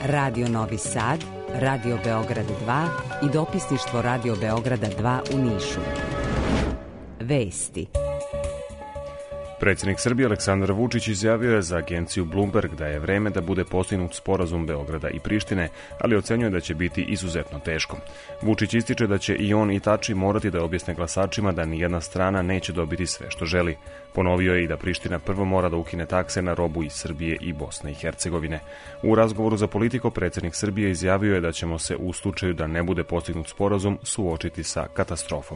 Radio Novi Sad, Radio Beograd 2 i dopisništvo Radio Beograda 2 u Nišu. Vesti. Predsjednik Srbije Aleksandar Vučić izjavio je za agenciju Bloomberg da je vreme da bude postignut sporazum Beograda i Prištine, ali ocenjuje da će biti izuzetno teško. Vučić ističe da će i on i Tači morati da objasne glasačima da nijedna strana neće dobiti sve što želi. Ponovio je i da Priština prvo mora da ukine takse na robu iz Srbije i Bosne i Hercegovine. U razgovoru za Politiko predsjednik Srbije izjavio je da ćemo se u slučaju da ne bude postignut sporazum suočiti sa katastrofom.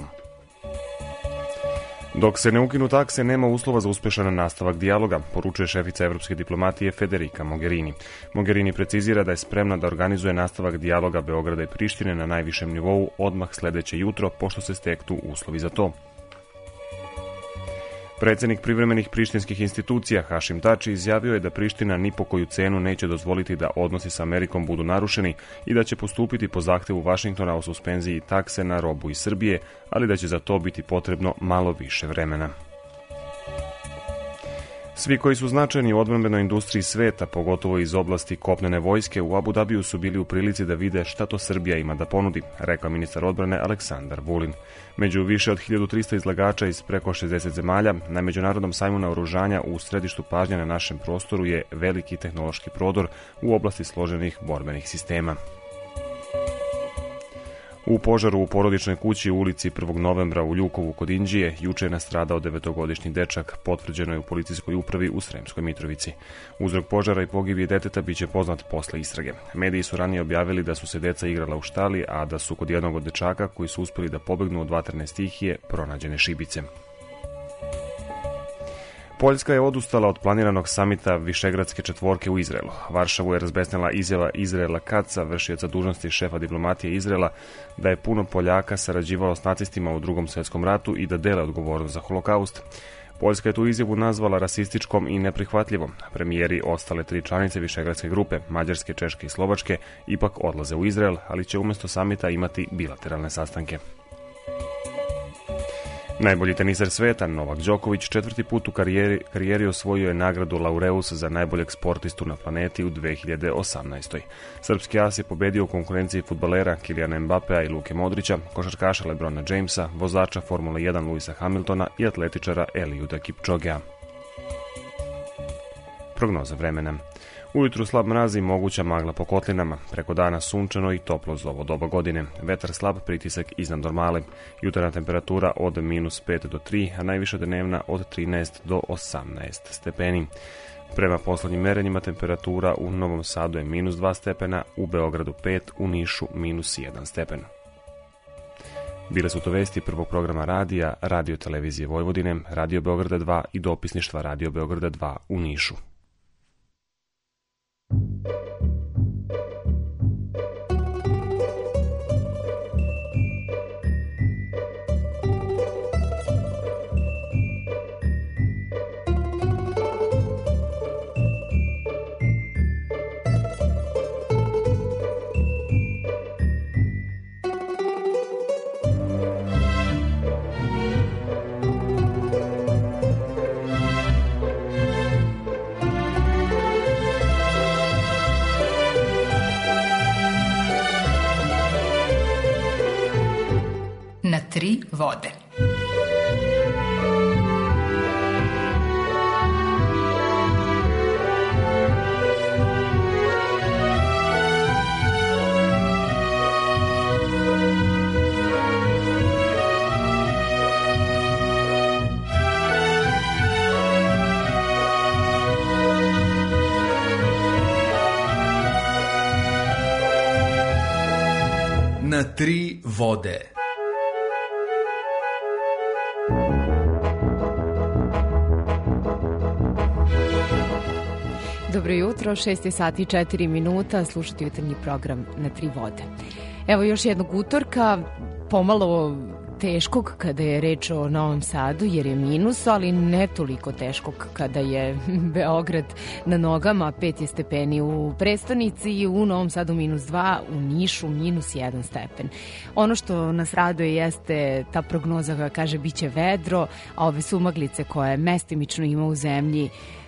Dok se ne ukinu takse, nema uslova za uspešan nastavak dijaloga, poručuje šefica evropske diplomatije Federica Mogherini. Mogherini precizira da je spremna da organizuje nastavak dijaloga Beograda i Prištine na najvišem nivou odmah sledeće jutro, pošto se steknu uslovi za to. Predsjednik privremenih prištinskih institucija Hašim Tači izjavio je da Priština ni po koju cenu neće dozvoliti da odnosi sa Amerikom budu narušeni i da će postupiti po zahtevu Vašingtona o suspenziji takse na robu iz Srbije, ali da će za to biti potrebno malo više vremena. Svi koji su značajni u odbrambenoj industriji sveta, pogotovo iz oblasti kopnene vojske, u Abu Dabiju su bili u prilici da vide šta to Srbija ima da ponudi, rekao ministar odbrane Aleksandar Vulin. Među više od 1300 izlagača iz preko 60 zemalja, na Međunarodnom sajmu naoružanja u središtu pažnje na našem prostoru je veliki tehnološki prodor u oblasti složenih borbenih sistema. U požaru u porodičnoj kući u ulici 1. novembra u Ljukovu kod Inđije juče je nastradao 9-godišnji dečak, potvrđeno je u policijskoj upravi u Sremskoj Mitrovici. Uzrok požara i pogibije deteta biće poznat posle istrage. Mediji su ranije objavili da su se deca igrala u štali, a da su kod jednog od dečaka koji su uspeli da pobegnu od vatrene stihije pronađene šibice. Poljska je odustala od planiranog samita Višegradske četvorke u Izraelu. Varšavu je razbesnela izjava Izraela Kaca, vršioca dužnosti šefa diplomatije Izraela, da je puno Poljaka sarađivalo s nacistima u Drugom svjetskom ratu i da dele odgovornost za holokaust. Poljska je tu izjavu nazvala rasističkom i neprihvatljivom. Premijeri ostale 3 članice Višegradske grupe, Mađarske, Češke i Slovačke, ipak odlaze u Izrael, ali će umjesto samita imati bilateralne sastanke. Najbolji teniser sveta, Novak Đoković, 4. put u karijeri osvojio je nagradu Laureus za najboljeg sportistu na planeti u 2018. Srpski as je pobedio u konkurenciji fudbalera Kilijana Mbapea i Luke Modrića, košarkaša Lebrona Jamesa, vozača Formule 1 Luisa Hamiltona i atletičara Eliuda Kipčogea. Prognoza vremena. Ujutru slab mraz i moguća magla po kotlinama, preko dana sunčano i toplo za ovo doba godine. Vetar slab, pritisak iznad normale. Jutarnja temperatura od -5 do 3, a najviša dnevna od 13 do 18 stepeni. Prema poslednjim merenjima temperatura u Novom Sadu je -2 stepena, u Beogradu 5, u Nišu -1 stepen. Bile su to vesti prvog programa radija, Radio televizije Vojvodine, Radio Beograda 2 i dopisništva Radio Beograda 2 u Nišu. Na 3 vode. Na 3 vode. Dobro jutro, 6 sati i 4 minuta, slušati jutarnji program Na 3 vode. Evo još jednog utorka, pomalo teškog kada je reč o Novom Sadu jer je minus, ali ne toliko teškog kada je Beograd na nogama, 5 je stepeni u prestonici i u Novom Sadu -2, u Nišu -1 stepen. Ono što nas raduje jeste ta prognoza koja kaže biće vedro, a ove sumaglice koje mestimično ima u zemlji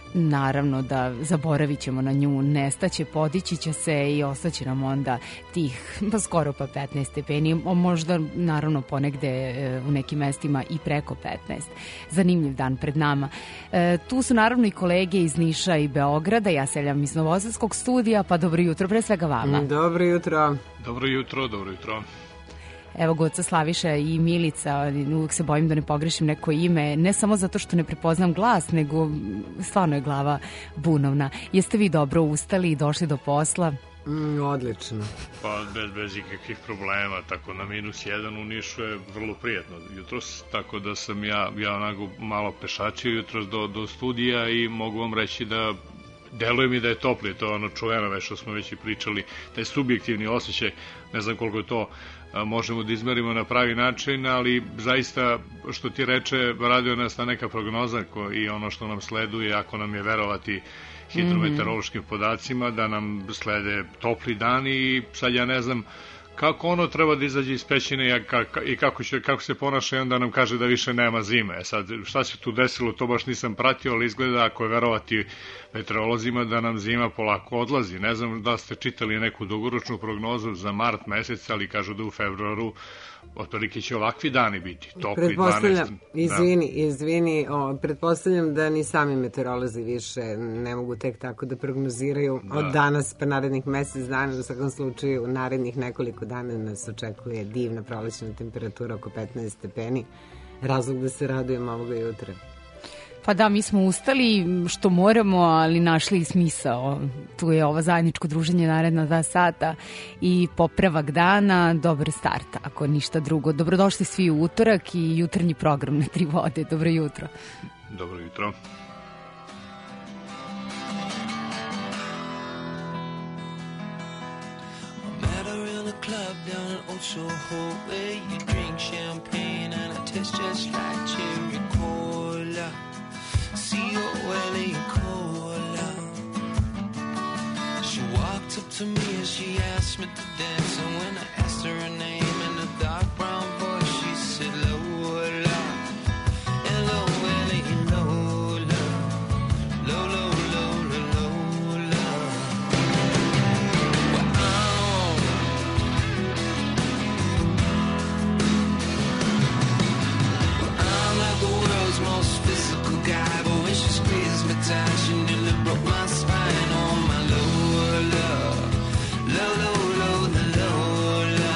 naravno da zaboravit ćemo na nju, nestaće, podići će se i ostaće nam onda tih skoro pa 15 stepeni, možda naravno ponegde u nekim mestima i preko 15. Zanimljiv dan pred nama. Tu su naravno i kolege iz Niša i Beograda, ja se javljam iz Novosadskog studija, pa dobro jutro pre svega vama. Dobro jutro. Dobro jutro, dobro jutro. Evo, Goca, Slaviša i Milica, uvijek se bojim da ne pogrešim neko ime, ne samo zato što ne prepoznam glas, nego stvarno je glava bunovna. Jeste vi dobro ustali i došli do posla? Odlično. Pa bez ikakvih problema, tako na -1 u Nišu je vrlo prijatno jutros, tako da sam ja onako malo pešačio jutros do studija i mogu vam reći da deluje mi da je toplije, to je ono čuveno već što smo već i pričali, taj subjektivni osjećaj, ne znam koliko je to možemo da izmerimo na pravi način, ali zaista što ti reče, radio nas ta neka prognoza i ono što nam sleduje, ako nam je verovati hidrometeorološkim podacima, da nam slede topli dani i sad ja ne znam kako ono treba da izađe iz pećine i kako se ponaša i onda nam kaže da više nema zime. Sad, šta se tu desilo, to baš nisam pratio, ali izgleda, ako je verovati meteorolozima, da nam zima polako odlazi. Ne znam da ste čitali neku dugoročnu prognozu za mart mesec, ali kažu da u februaru otprilike će ovakvi dani biti. Topli 12. Izvini, pretpostavljam da ni sami meteorolozi više ne mogu tek tako da prognoziraju od danas pa narednih mesec dana. U svakom slučaju, narednih nekoliko dana nas očekuje divna prolećna temperatura oko 15 stepeni. Razlog da se radujemo ovoga jutra. Pa da, mi smo ustali što moramo, ali našli smisao. Tu je ovo zajedničko druženje naredna 2 sata i popravak dana, dobar start, ako ništa drugo. Dobrodošli svi u utorak i jutarnji program na 3 vode. Dobro jutro. Dobro jutro. Club down in Old Soho where you drink champagne and it tastes just like cherry cola. C-O-L-A cola. She walked up to me and she asked me to dance, and when I asked her her name in a dark brown voice, she said Lola. L-O-L-A Lola. Lola. Most physical guy, but when she squeezed me tight, she nearly broke my spine. Oh my Lola, Lola, Lola, Lola.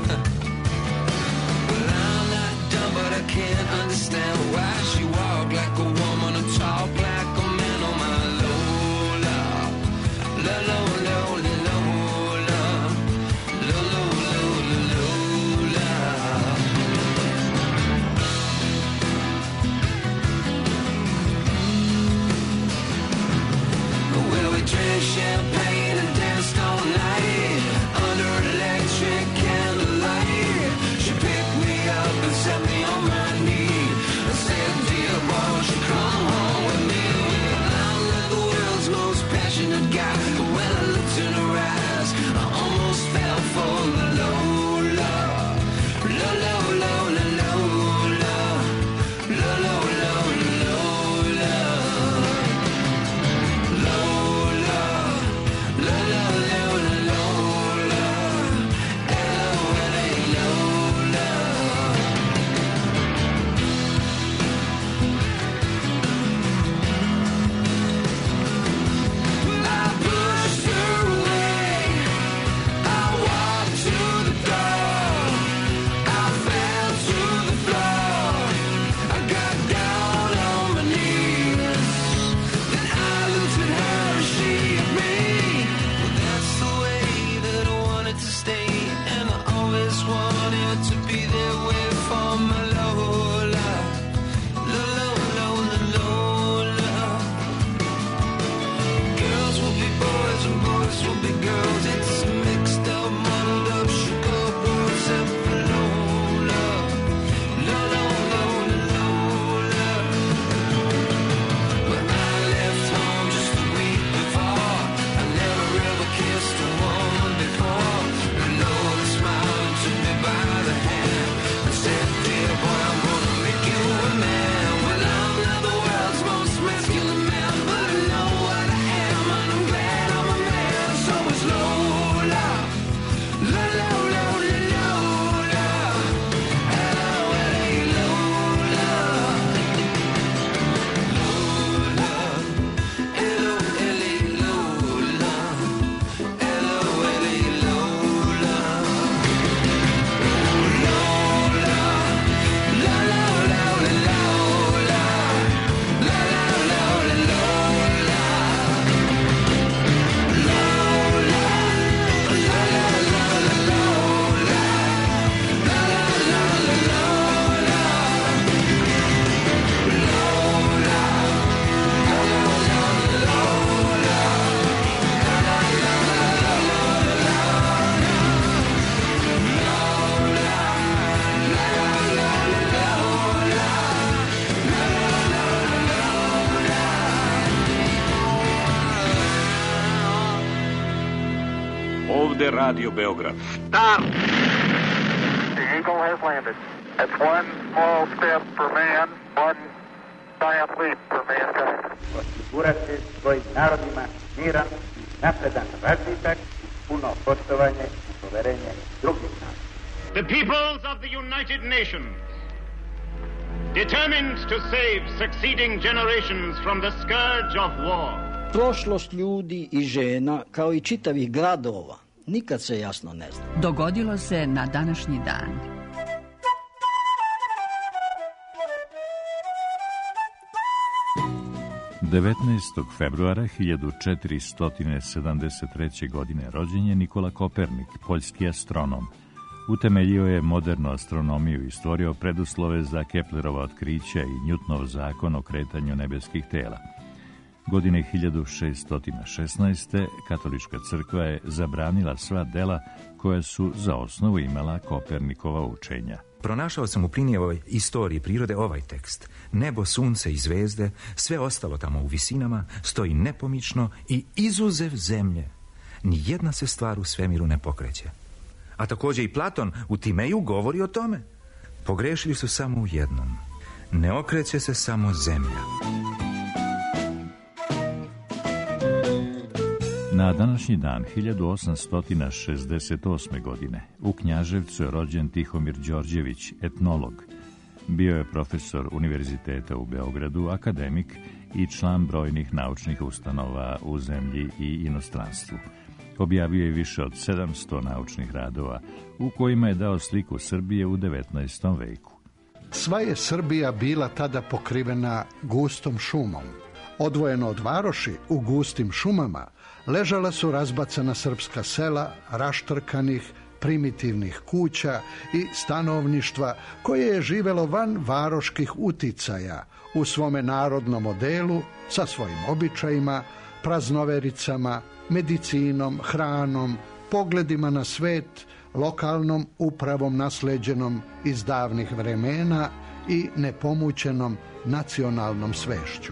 Well, I'm not dumb, but I can't understand why she walked like a woman and talk like a man. Oh my Lola, Lola, Lola, Lola, Lola, Lola, Lola. Drank champagne and danced all night under electric candlelight. She picked me up and set me on my knee and said, dear boy, won't you come home with me? I'm like the world's most passionate guy, but when I looked in her eyes, I almost fell for the Lola. Lola, Lola, Lola, Lola, Lola, Lola. But ovde Radio Beograd. Stop! The Eagle has landed. It's one small step for man, one giant leap for mankind. Osigurati svojim narodima miran, napredan razvitak, puno poštovanje i poverenje drugih naroda. The peoples of the United Nations, determined to save succeeding generations from the scourge of war. Prošlost ljudi i žena, kao i čitavih gradova, nikad se jasno ne zna. Dogodilo se na današnji dan. Devetnaestog februara 1473. godine rođen je Nikola Kopernik, poljski astronom. Utemeljio je modernu astronomiju i stvorio preduslove za Keplerova otkrića i Newtonov zakon o kretanju nebeskih tela. Godine 1616. katolička crkva je zabranila sva dela koja su za osnovu imala Kopernikova učenja. Pronašao sam u Plinijevoj istoriji prirode ovaj tekst. Nebo, sunce i zvezde, sve ostalo tamo u visinama, stoji nepomično i izuzev zemlje. Nijedna se stvar u svemiru ne pokreće. A također i Platon u Timeju govori o tome. Pogrešili su samo u jednom. Ne okreće se samo zemlja. Na današnji dan 1868. godine u Knjaževcu je rođen Tihomir Đorđević, etnolog. Bio je profesor Univerziteta u Beogradu, akademik i član brojnih naučnih ustanova u zemlji i inostranstvu. Objavio je više od 700 naučnih radova u kojima je dao sliku Srbije u 19. veku. Sva je Srbija bila tada pokrivena gustom šumom. Odvojeno od varoši u gustim šumama ležala su razbacana srpska sela, raštrkanih, primitivnih kuća i stanovništva koje je živelo van varoških uticaja u svome narodnom modelu sa svojim običajima, praznovericama, medicinom, hranom, pogledima na svet, lokalnom upravom nasleđenom iz davnih vremena i nepomućenom nacionalnom svešću.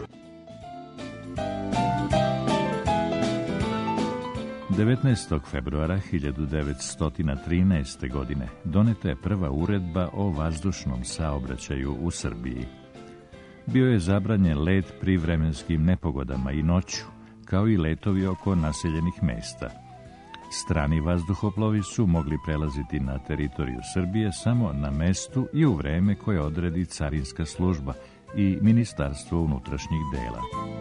19. februara 1913. godine doneta je prva uredba o vazdušnom saobraćaju u Srbiji. Bio je zabranjen let pri vremenskim nepogodama i noću, kao i letovi oko naseljenih mesta. Strani vazduhoplovi su mogli prelaziti na teritoriju Srbije samo na mestu i u vreme koje odredi carinska služba i Ministarstvo unutrašnjih dela.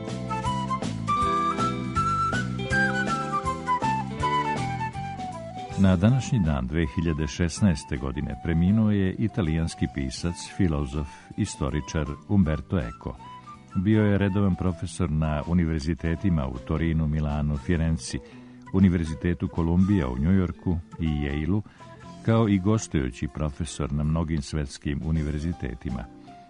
Na današnji dan 2016. godine preminuo je italijanski pisac, filozof, istoričar Umberto Eco. Bio je redovan profesor na univerzitetima u Torinu, Milanu, Firenci, Univerzitetu Kolumbija u Njujorku i Yale-u, kao i gostujući profesor na mnogim svetskim univerzitetima.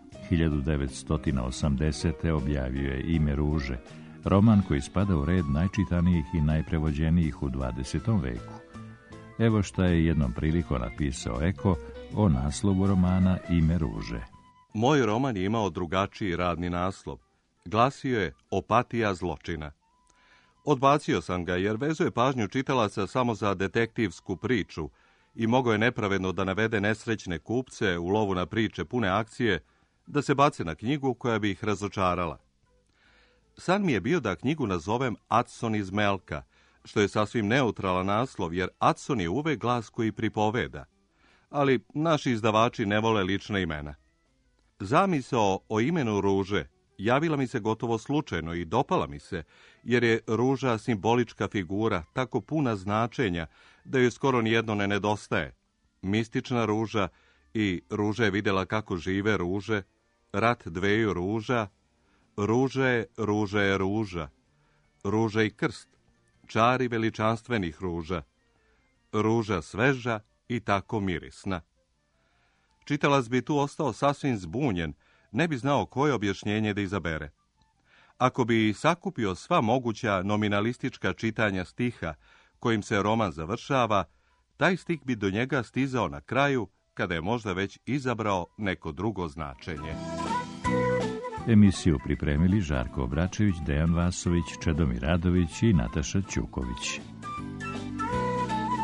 1980. objavio je Ime ruže, roman koji spada u red najčitanijih i najprevođenijih u 20. veku. Evo šta je jednom prilikom napisao Eko o naslovu romana Ime ruže. Moj roman je imao drugačiji radni naslov. Glasio je Opatija zločina. Odbacio sam ga jer vezuje pažnju čitalaca samo za detektivsku priču i mogao je nepravedno da navede nesrećne kupce u lovu na priče pune akcije da se bace na knjigu koja bi ih razočarala. San mi je bio da knjigu nazovem Adson iz Melka, što je sasvim neutralan naslov, jer Adson je uvek glas koji pripoveda. Ali naši izdavači ne vole lična imena. Zamisao o imenu ruže javila mi se gotovo slučajno i dopala mi se, jer je ruža simbolička figura, tako puna značenja, da joj skoro nijedno ne nedostaje. Mistična ruža i ruža je vidjela kako žive ruže, rat dveju ruža, ruža je ruža, ruža i krst, čari veličanstvenih ruža, ruža sveža i tako mirisna. Čitalac bi tu ostao sasvim zbunjen, ne bi znao koje objašnjenje da izabere. Ako bi sakupio sva moguća nominalistička čitanja stiha kojim se roman završava, taj stih bi do njega stizao na kraju, kada je možda već izabrao neko drugo značenje. Emisiju pripremili Žarko Obračević, Dejan Vasović, Čedomir Radović i Nataša Ćuković.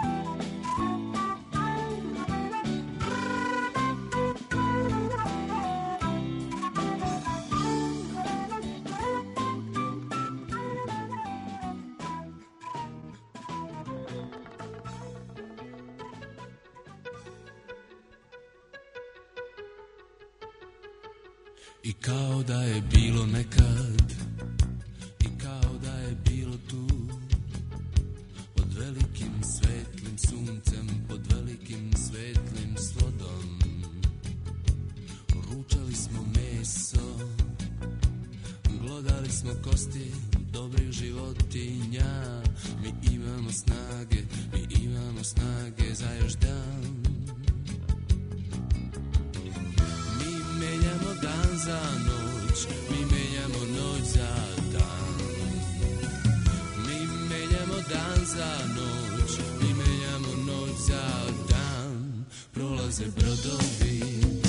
I kao da je bilo nekad, i kao da je bilo tu, pod velikim svetlim suncem, pod velikim svetlim slodom. Ručali smo meso, glodali smo kosti dobrih životinja. Mi imamo snage za još dan. Mi menjamo dan za noć, mi menjamo noć za dan. Mi menjamo dan za noć, mi menjamo noć za dan. Prolaze brodovi,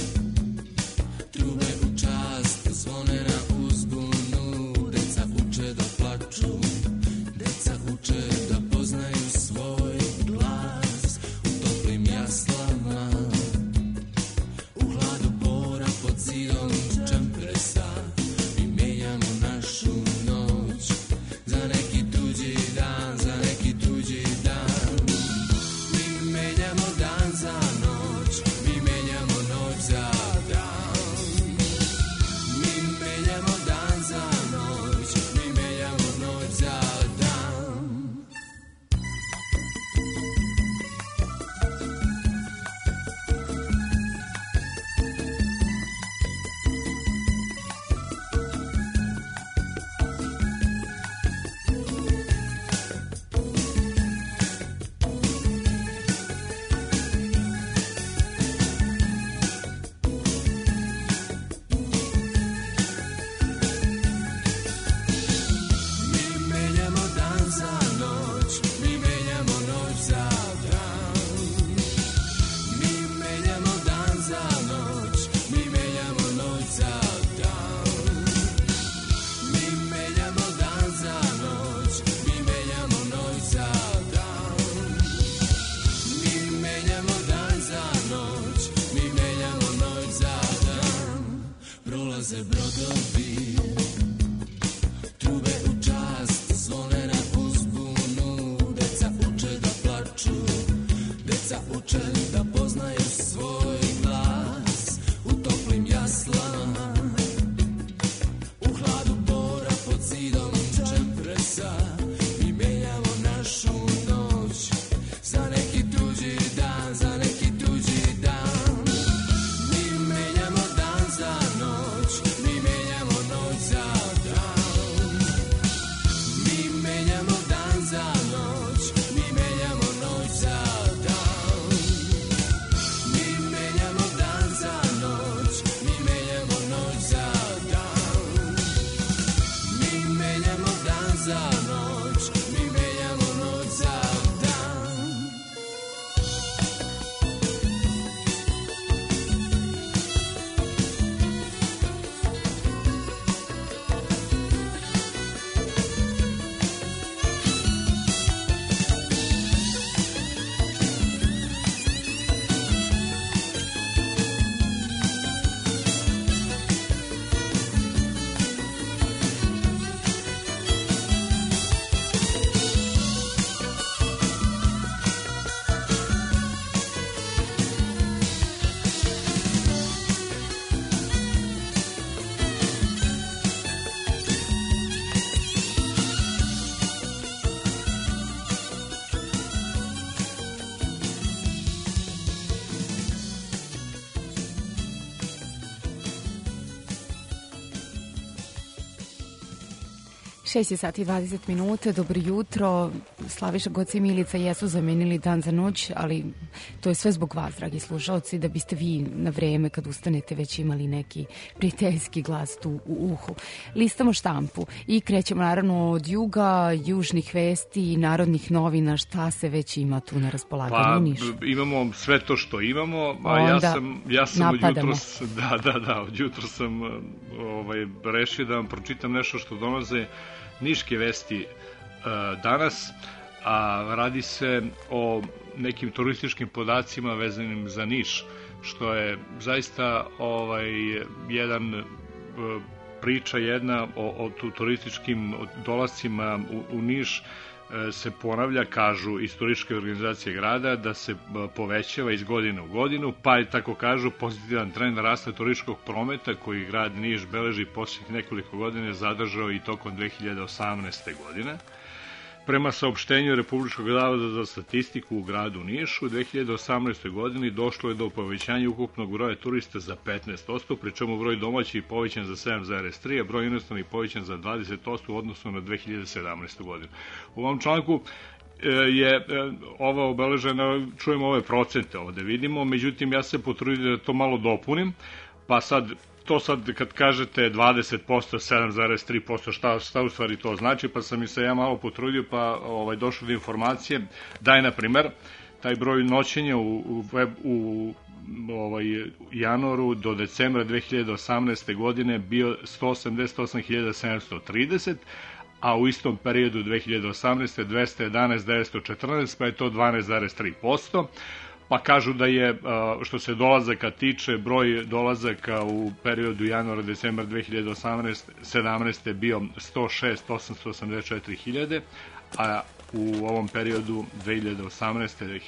trube u čast, zvone na uzbunu. Deca uče da plaču, deca uče da poznaju svoj glas. U toplim jaslama, u hladu bora pod zidom čempresa. Mi menjamo našu noć za neki tuđi dan, za neki tuđi dan. Mi menjamo dan za noć, mi menjamo noć za dan. Mi menjamo dan za noć, mi menjamo noć za dan. Mi menjamo dan za noć, mi menjamo noć za dan. Mi menjamo dan za noć, mi menjamo noć za dan. Mi menjamo dan za noć, mi menjamo noć za dan. Mi menjamo dan za noć, mi menjamo noć za dan. Prolaze brodovi, trube u čast, zvone na uzbunu. Deca uče da plaču, deca uče da poznaju svoj glas. U toplim jaslama, u hladu bora pod zidom čempresa. Mi menjamo našu noć za neki tuđi dan, za neki tuđi dan. Mi menjamo dan za noć, mi menjamo noć za dan. Mi menjamo dan za noć, mi menjamo noć za dan. Mi menjamo dan za noć, mi menjamo noć za dan. Mi menjamo dan za noć, mi menjamo noć za dan. 6 sati i 20 minuta, dobro jutro. Slaviša, Goca i Milica jesu zamenili dan za noć, ali to je sve zbog vas, dragi slušalci, da biste vi na vreme kad ustanete već imali neki prijateljski glas tu u uhu. Listamo štampu i krećemo naravno od juga, južnih vesti i narodnih novina, šta se već ima tu na raspolaganju u Nišu. Imamo sve to što imamo, a ja sam od jutros sam rešio da vam pročitam nešto što donoze niške vesti danas, a radi se o nekim turističkim podacima vezanim za Niš, što je zaista jedan priča jedna o turističkim dolascima u Niš se ponavlja, kažu istoričke organizacije grada, da se povećava iz godine u godinu, pa je, tako kažu, pozitivan trend rasta turističkog prometa koji grad Niš beleži posljednjih nekoliko godina zadržao i tokom 2018. godine. Prema saopštenju Republičkog zavoda za statistiku u gradu Nišu, u 2018. godini došlo je do povećanja ukupnog broja turista za 15%, pri čemu broj domaćih povećan za 7,3%, a broj inostranih povećan za 20% u odnosu na 2017. godinu. U ovom članku je ova obeležena, čujemo ove procente ovde vidimo, međutim ja se potrudim da to malo dopunim, pa sad kad kažete 20%, 7,3%, šta u stvari to znači, pa sam se ja malo potrudio, pa došao do informacije da je, na primer, taj broj noćenja u januaru do decembra 2018. godine bio 188.730, a u istom periodu 2018. 211.914, pa je to 12,3%. Pa kažu da je, što se dolazaka tiče, broj dolazaka u periodu januara-decembar 2017. bio 106.884.000, a u ovom periodu 2018.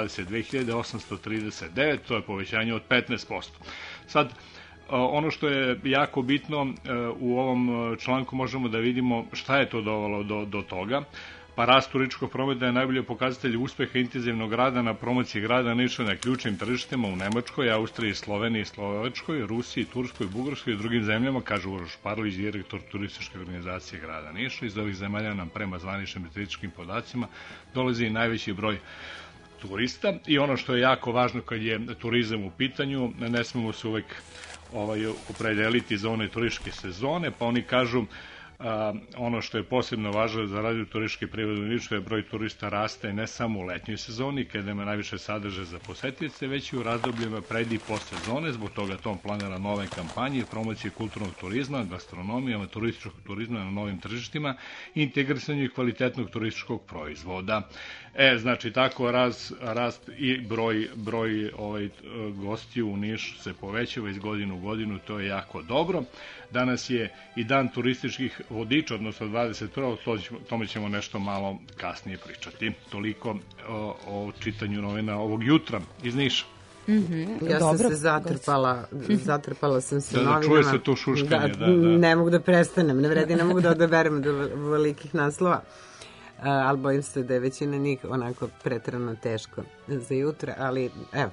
122.839, to je povećanje od 15%. Sad, ono što je jako bitno, u ovom članku možemo da vidimo šta je to dovelo do toga. Pa rast turističkog prometa je najbolji pokazatelj uspeha intenzivnog rada na promociji grada Niša na ključnim tržištima u Nemačkoj, Austriji, Sloveniji, Slovačkoj, Rusiji, Turskoj, Bugarskoj i drugim zemljama, kaže Uroš Parlić, direktor turističke organizacije grada Niša. Iz ovih zemalja nam prema zvaničnim statističkim podacima dolazi i najveći broj turista. I ono što je jako važno kad je turizam u pitanju, ne smemo se uvek opredeliti za one turističke sezone, pa oni kažu ono što je posebno važno za razvoj turističke privrede u Nišu je broj turista raste ne samo u letnjoj sezoni, kada ima najviše sadržaja za posetioce, već i u razdobljima pred i post sezone. Zbog toga tom planira nove kampanje, promocije kulturnog turizma, gastronomije, turističkog turizma na novim tržištima i integrisanju kvalitetnog turističkog proizvoda. Znači, tako rast i broj gostiju u Nišu se povećava iz godinu u godinu, to je jako dobro. Danas je i dan turističkih vodiča, odnosno 21. O tome ćemo nešto malo kasnije pričati. Toliko o čitanju novina ovog jutra iz Niša. Ja sam se zatrpala sam se novinama. Čuje se to šuškanje. Ne mogu da prestanem, ne mogu da odaberem do velikih naslova. Ali bojim se da je većina njih onako pretrano teško za jutro, ali evo,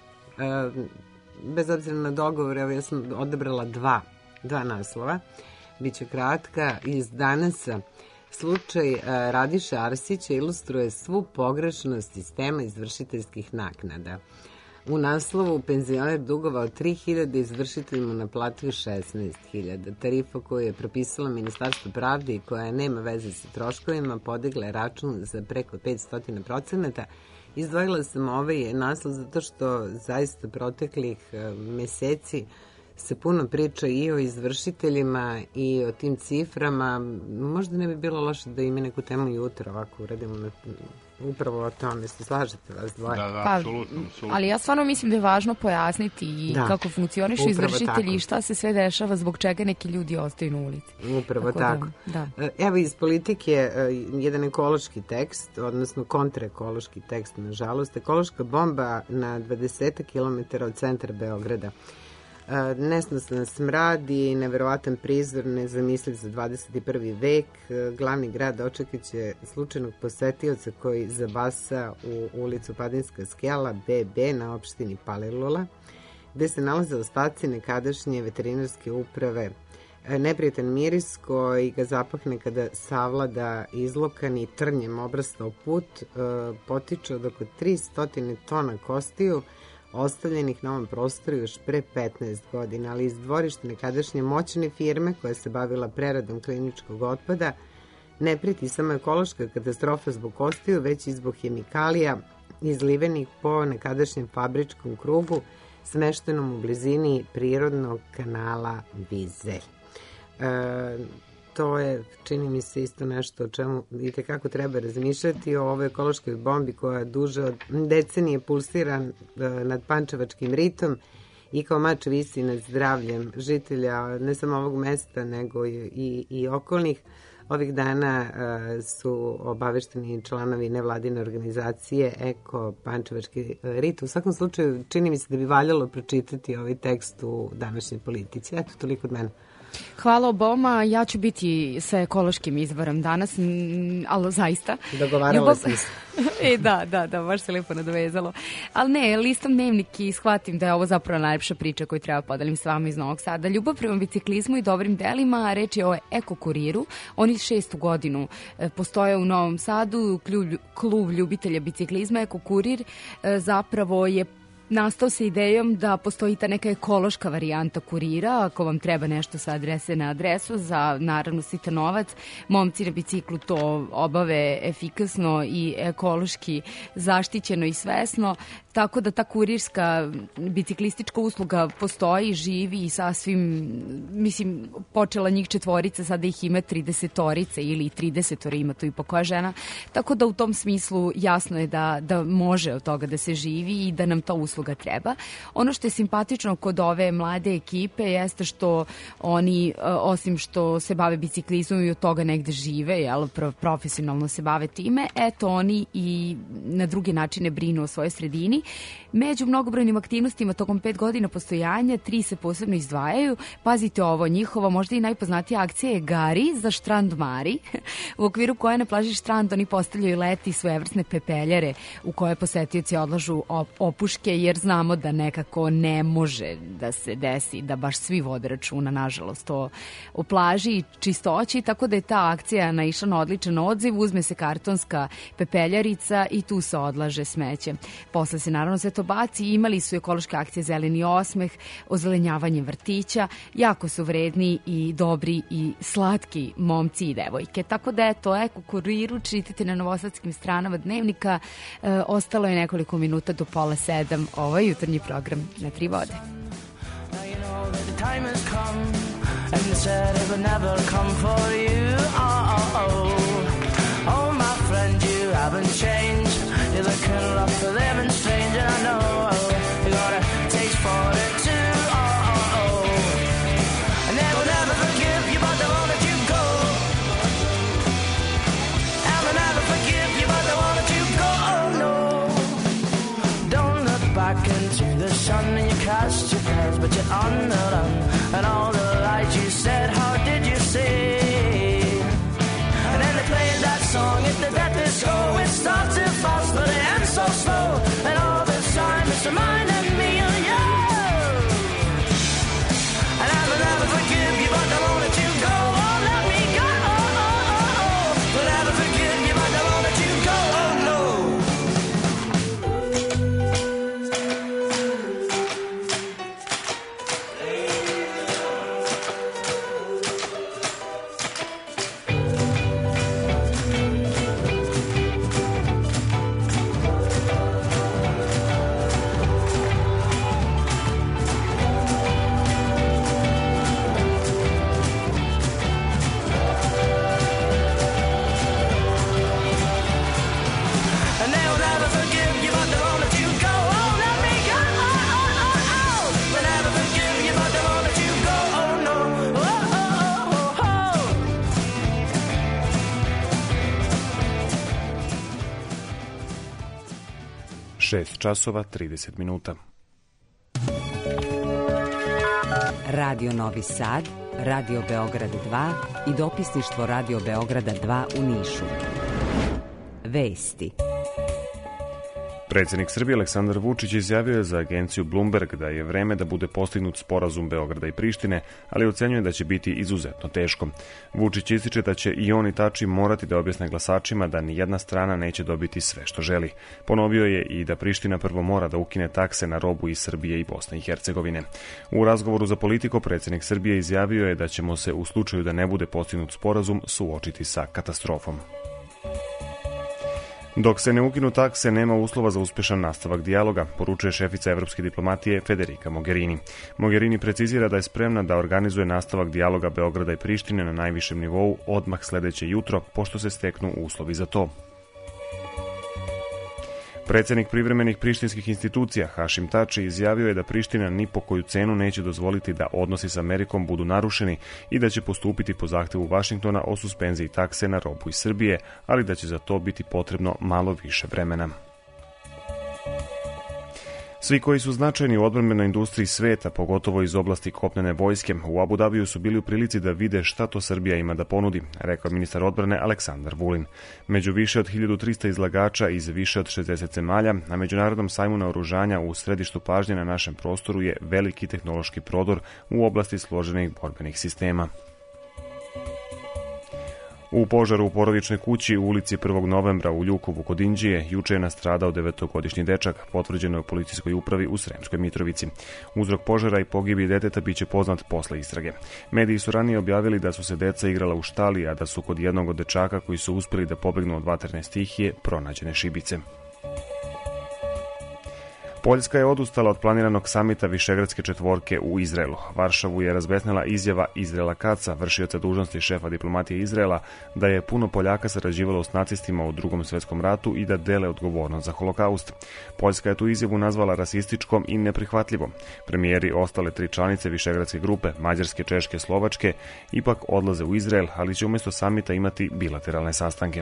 bez obzira na dogovor, evo ja sam odabrala dva naslova, biće kratka. Iz Danasa slučaj Radiše Arsića ilustruje svu pogrešnost sistema izvršiteljskih naknada. U naslovu penzioner dugovao 3.000, izvršitelj mu naplatio 16.000. Tarifa koju je propisalo Ministarstvo pravde i koja nema veze sa troškovima podigla je račun za preko 500%. Izdvojila sam ovaj naslov zato što zaista proteklih meseci se puno priča i o izvršiteljima i o tim ciframa. Možda ne bi bilo loše da ime neku temu jutro ovako uradimo upravo o tome. Se slažete vas dvoje? Da, apsolutno. Ali ja stvarno mislim da je važno pojasniti i kako funkcionišu izvršitelji i šta se sve dešava, zbog čega neki ljudi ostaju na ulici. Upravo tako. Evo, iz Politike jedan ekološki tekst, odnosno kontraekološki tekst, nažalost. Ekološka bomba na 20 km od centra Beograda. Nesnosan smrad i neverovatan prizor, nezamisliv za 21. vek. Glavni grad očekiće slučajnog posetioca koji zabasa u ulicu Padinska skela BB na opštini Palilula, gde se nalaze ostaci nekadašnje veterinarske uprave. Neprijatan miris koji ga zapahne kada savlada izlokan i trnjem obrastao put potiče od oko 300 tona kostiju ostavljenih na ovom prostoru još pre 15 godina, ali iz dvorišta nekadašnje moćne firme koja se bavila preradom kliničkog otpada ne preti samo ekološka katastrofa zbog kostiju, već i zbog hemikalija izlivenih po nekadašnjem fabričkom krugu smeštenom u blizini prirodnog kanala Vizelj. To je, čini mi se, isto nešto o čemu itekako treba razmišljati, o ovoj ekološkoj bombi koja duže od decenije pulsira nad pančevačkim ritom i kao mač visi nad zdravljem žitelja ne samo ovog mesta nego i okolnih. Ovih dana su obavešteni članovi nevladine organizacije Eko Pančevački rit. U svakom slučaju čini mi se da bi valjalo pročitati ovaj tekst u današnjoj Politici. Eto, toliko od mene. Hvala oboma, ja ću biti sa ekološkim izborom danas, ali zaista. Dogovarala sam se. Da, baš se lepo nadovezalo. Ali ne, listom dnevnik i shvatim da je ovo zapravo najlepša priča koju treba podelim s vama iz Novog Sada. Ljubav prema biciklizmu i dobrim delima, reč je o Eko Kuriru. Oni 6. godinu postoje u Novom Sadu, klub ljubitelja biciklizma Eko Kurir zapravo je nastao sa idejom da postoji ta neka ekološka varijanta kurira, ako vam treba nešto sa adrese na adresu, za naravno sitan novac, momci na biciklu to obave efikasno i ekološki zaštićeno i svesno, tako da ta kurirska biciklistička usluga postoji, živi i sasvim, mislim, počela njih 4, sada ih ima 30 ili 30 ima tu i po koja žena, tako da u tom smislu jasno je da može od toga da se živi i da nam ta usluga treba. Ono što je simpatično kod ove mlade ekipe jeste što oni, osim što se bave biciklizmom i od toga negde žive, jel, profesionalno se bave time, eto oni i na druge načine brinu o svojoj sredini. Među mnogobrojnim aktivnostima tokom 5 godina postojanja 3 se posebno izdvajaju. Pazite ovo, njihova možda i najpoznatija akcija je Gari za Štrand Mari, u okviru koje na plaži Štrand oni postavljaju leti svojevrsne pepeljare u koje posetioci odlažu opuške, jer znamo da nekako ne može da se desi da baš svi vode računa, nažalost, o plaži i čistoći, tako da je ta akcija naišla na odličan odziv. Uzme se kartonska pepeljarica i tu se odlaže smeće. Posle se naravno sve to baci. Imali su ekološke akcije Zeleni osmeh, ozelenjavanje vrtića, jako su vredni i dobri i slatki momci i devojke. Tako da eto, Eko Kuriru čitate na novosadskim stranama dnevnika. Ostalo je nekoliko minuta do 6:30. Ovo je jutarnji program na 3 vode. You're looking rough for living strange, and I know you got a taste for it too. And they will never forgive you, but they won't let you go. And they'll never forgive you, but they won't let you go. Oh no! Don't look back into the sun, and you cast your prayers, but you're on the run. And all the lies you said, how did you say? And then they played that song at the death disco. It started fast, but it ends so slow. And all this time it's reminding me of you. And I will never forgive you, but I won't let you go. Oh, let me go. Will never forgive you, but I won't let you go. Oh no. časova 30 minuta. Radio Novi Sad, Radio Beograd 2 i dopisništvo Radio Beograda 2 u Nišu. Vesti. Predsjednik Srbije Aleksandar Vučić izjavio je za agenciju Bloomberg da je vreme da bude postignut sporazum Beograda i Prištine, ali ocenjuje da će biti izuzetno teško. Vučić ističe da će i on i Tači morati da objasne glasačima da ni jedna strana neće dobiti sve što želi. Ponovio je i da Priština prvo mora da ukine takse na robu iz Srbije i Bosne i Hercegovine. U razgovoru za Politiku predsjednik Srbije izjavio je da ćemo se u slučaju da ne bude postignut sporazum suočiti sa katastrofom. Dok se ne ukinu takse, nema uslova za uspješan nastavak dijaloga, poručuje šefica evropske diplomatije Federica Mogherini. Mogherini precizira da je spremna da organizuje nastavak dijaloga Beograda i Prištine na najvišem nivou odmah sljedeće jutro, pošto se steknu uslovi za to. Predsjednik privremenih prištinskih institucija Hašim Tači izjavio je da Priština ni po koju cenu neće dozvoliti da odnosi s Amerikom budu narušeni i da će postupiti po zahtevu Vašingtona o suspenziji takse na robu iz Srbije, ali da će za to biti potrebno malo više vremena. Svi koji su značajni u odbrambenoj industriji sveta, pogotovo iz oblasti kopnene vojske, u Abu Dabiju su bili u prilici da vide šta to Srbija ima da ponudi, rekao ministar odbrane Aleksandar Vulin. Među više od 1300 izlagača iz više od 60 zemalja, na Međunarodnom sajmu naoružanja u središtu pažnje na našem prostoru je veliki tehnološki prodor u oblasti složenih borbenih sistema. U požaru u porodičnoj kući u ulici 1. novembra u Ljukovu kod Inđije juče je nastradao 9-godišnji dečak, potvrđeno je u policijskoj upravi u Sremskoj Mitrovici. Uzrok požara i pogibije deteta biće poznat posle istrage. Mediji su ranije objavili da su se deca igrala u štali, a da su kod jednog od dečaka koji su uspjeli da pobegnu od vatrene stihije pronađene šibice. Poljska je odustala od planiranog samita Višegradske četvorke u Izraelu. Varšavu je razbesnela izjava Izraela Kaca, vršioca dužnosti šefa diplomatije Izraela, da je puno Poljaka sarađivalo s nacistima u Drugom svjetskom ratu i da dele odgovornost za holokaust. Poljska je tu izjavu nazvala rasističkom i neprihvatljivom. Premijeri ostale 3 članice Višegradske grupe, Mađarske, Češke, Slovačke, ipak odlaze u Izrael, ali će umjesto samita imati bilateralne sastanke.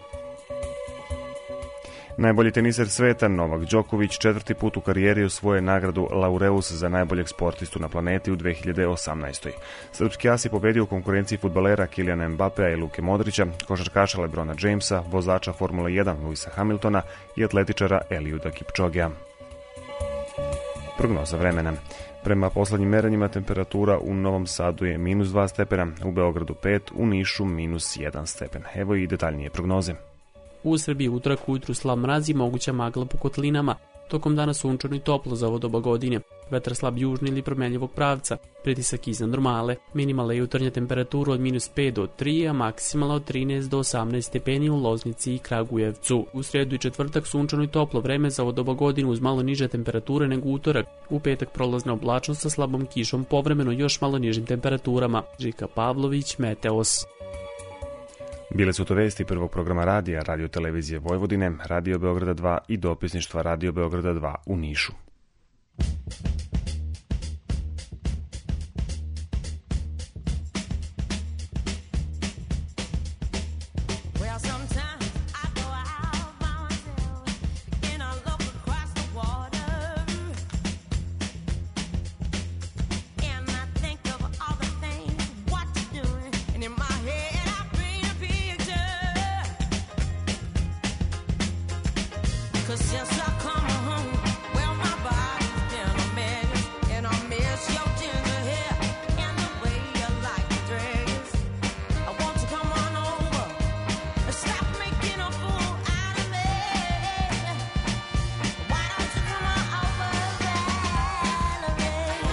Najbolji teniser sveta Novak Đoković 4. put u karijeri osvojio nagradu Laureus za najboljeg sportistu na planeti u 2018. Srpski as je pobedio u konkurenciji fudbalera Kilijana Mbapea i Luke Modrića, košarkaša LeBrona Jamesa, vozača Formule 1 Luisa Hamiltona i atletičara Eliuda Kipčogea. Prognoza vremena. Prema poslednjim merenjima temperatura u Novom Sadu je -2 stepena, u Beogradu 5, u Nišu -1 stepen. Evo i detaljnije prognoze. U Srbiji utorak ujutru slab mraz i moguća magla po kotlinama. Tokom dana sunčano i toplo za ovo doba godine. Vetar slab južni ili promenljivog pravca. Pritisak iznad normale. Minimalna jutarnja temperatura od -5 do 3, a maksimalna od 13 do 18 stepeni u Loznici i Kragujevcu. U sredu i četvrtak sunčano i toplo vreme za ovo doba godine uz malo niže temperature nego utorak. U petak prolazna oblačnost sa slabom kišom, povremeno još malo nižim temperaturama. Žika Pavlović, Meteos. Bile su to vesti prvog programa radija, Radio televizije Vojvodine, Radio Beograda 2 i dopisništva Radio Beograda 2 u Nišu. Since I come home, well, my body's been a mess, and I miss your ginger hair and the way you like the dress. I want you to come on over and stop making a fool out of me. Why don't you come on over, Valerie?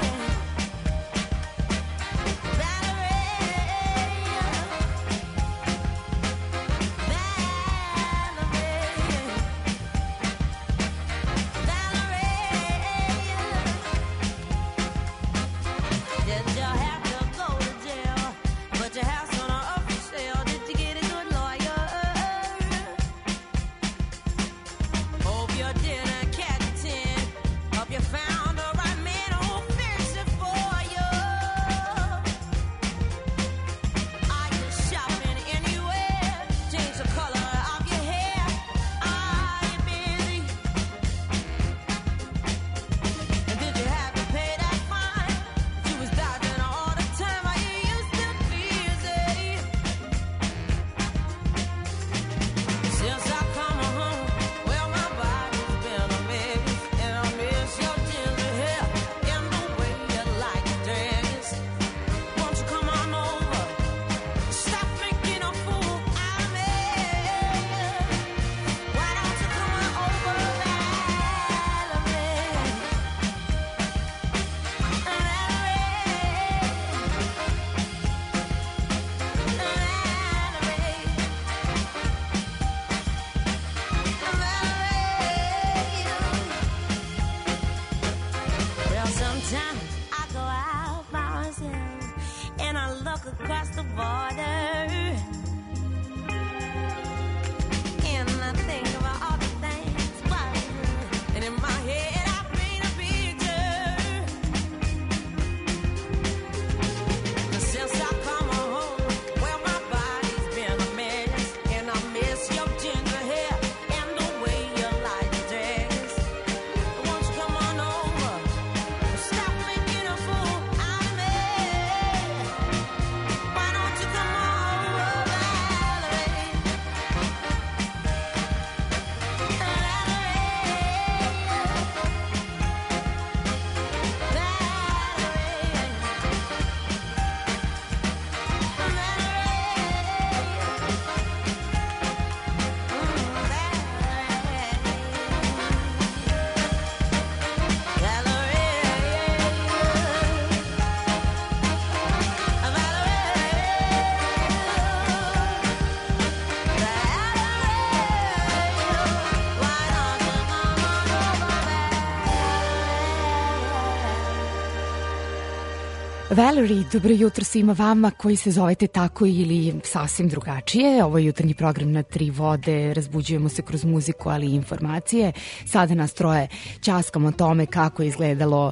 Valerie, dobro jutro svima vama koji se zovete tako ili sasvim drugačije. Ovo je jutarnji program na Tri vode, razbuđujemo se kroz muziku, ali i informacije. Sada nas troje ćaskamo o tome kako je izgledalo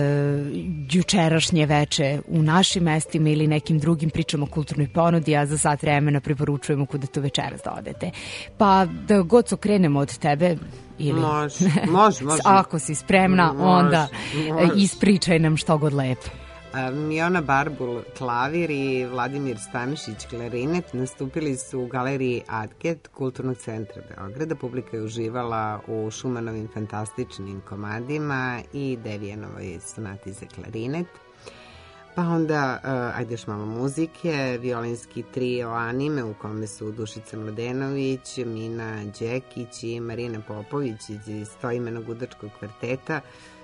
jučerašnje veče u našim mestima ili nekim drugim, pričamo o kulturnoj ponudi, a za sat vremena preporučujemo kuda to večeras da odete. Pa da god krenemo od tebe, ili... Može. Ako si spremna, onda ispričaj nam što god lepo. Miona Barbul klavir i Vladimir Stanišić klarinet nastupili su u galeriji Adket Kulturnog centra Beograda. Publika je uživala u Šumanovim fantastičnim komadima i Devijanovoj sonati za klarinet. Pa onda, ajde još malo muzike, violinski trio anime u kome su Dušica Mladenović, Mina Đekić i Marina Popović iz stoimenog udačkog kvarteta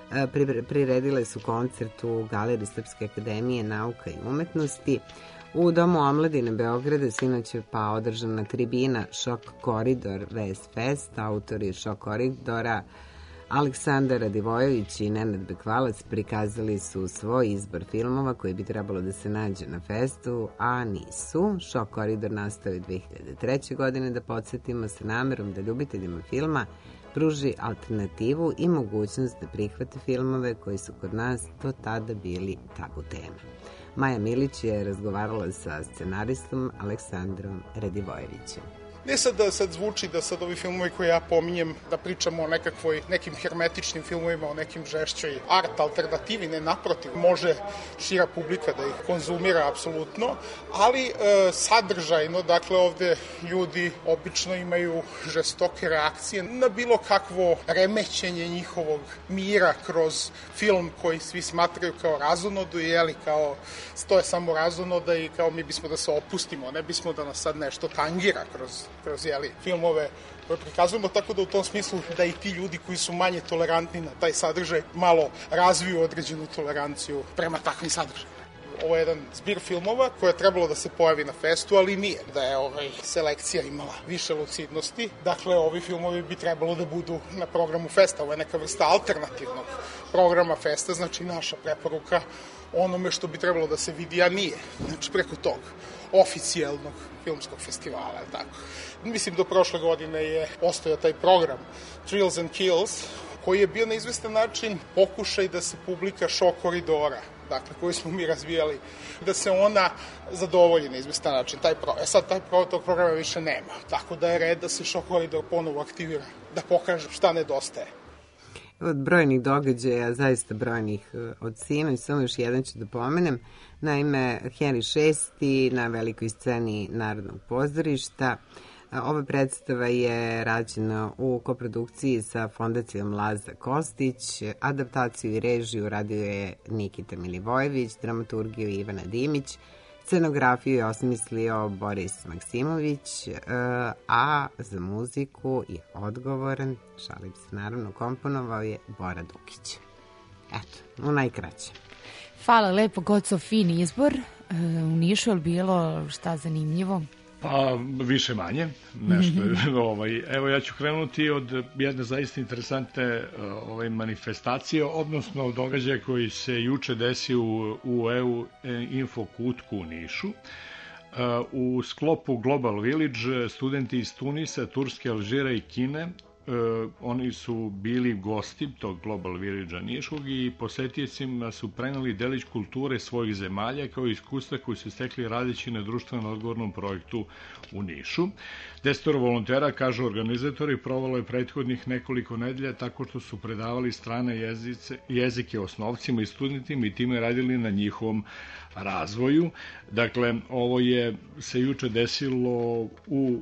priredile su koncert u Galeriji Srpske akademije nauka i umetnosti. U Domu omladine Beograda sinoć je pa održana tribina Šok koridor Vest Fest. Autori Šok koridora Aleksandar Radivojević i Nenad Bekvalac prikazali su svoj izbor filmova koji bi trebalo da se nađe na festu, a nisu. Šok koridor nastao je 2003. godine, da podsjetimo, sa namerom da ljubiteljima filma pruži alternativu i mogućnost da prihvate filmove koji su kod nas do tada bili tabu tema. Maja Milić je razgovarala sa scenaristom Aleksandrom Radivojevićem. Ne sad da sad zvuči da sad ovi filmovi koje ja pominjem da pričamo o nekim hermetičnim filmovima, o nekim žešćoj art alternativi, ne naprotiv, može šira publika da ih konzumira apsolutno, ali sadržajno, dakle ovde ljudi obično imaju žestoke reakcije na bilo kakvo remećenje njihovog mira kroz film koji svi smatraju kao razonodu i kao to je samo razonoda i kao mi bismo da se opustimo, ne bismo da nas sad nešto tangira kroz filmove koje prikazujemo, tako da u tom smislu da i ti ljudi koji su manje tolerantni na taj sadržaj malo razviju određenu toleranciju prema takvim sadržajima. Ovo je jedan zbir filmova koje je trebalo da se pojavi na festu, ali nije. Da je selekcija imala više lucidnosti. Dakle, ovi filmovi bi trebalo da budu na programu festa. Ovo je neka vrsta alternativnog programa festa, znači naša preporuka onome što bi trebalo da se vidi, a nije. Znači, preko tog oficijalnog filmskog festivala, tako. Mislim, do prošle godine je postojao taj program Thrills and Kills, koji je bio na izvestan način pokušaj da se publika Šok koridora, dakle, koju smo mi razvijali, da se ona zadovolji na izvestan način. Sad tog programa više nema, tako da je red da se Šok koridor ponovo aktivira, da pokaže šta nedostaje. Od brojnih događaja, zaista brojnih od sinoć, samo još jedan ću da pomenem. Naime, Henry VI na velikoj sceni Narodnog pozorišta. Ova predstava je rađena u koprodukciji sa Fondacijom Laza Kostić. Adaptaciju i režiju radio je Nikita Milivojević, dramaturgiju Ivana Dimić. Scenografiju je osmislio Boris Maksimović, a za muziku je odgovoran, šalim se naravno, komponovao je Bora Dukić. Eto, u najkraće. Hvala lepo, Goco, fin izbor. U Nišu je li bilo šta zanimljivo? Pa, više manje, nešto. Evo, ja ću krenuti od jedne zaista interesantne manifestacije, odnosno događaja koji se juče desio u EU Info kutku u Nišu. U sklopu Global Village studenti iz Tunisa, Turske, Alžira i Kine, oni su bili gosti tog Global Village-a Niškog i posetiocima su preneli delić kulture svojih zemalja kao iskustva koji su stekli radeći na društveno odgovornom projektu u Nišu. 10 volontera, kažu organizatori, provalo je prethodnih nekoliko nedelja tako što su predavali strane jezike osnovcima i studentima i time radili na njihovom razvoju. Dakle, ovo se juče desilo u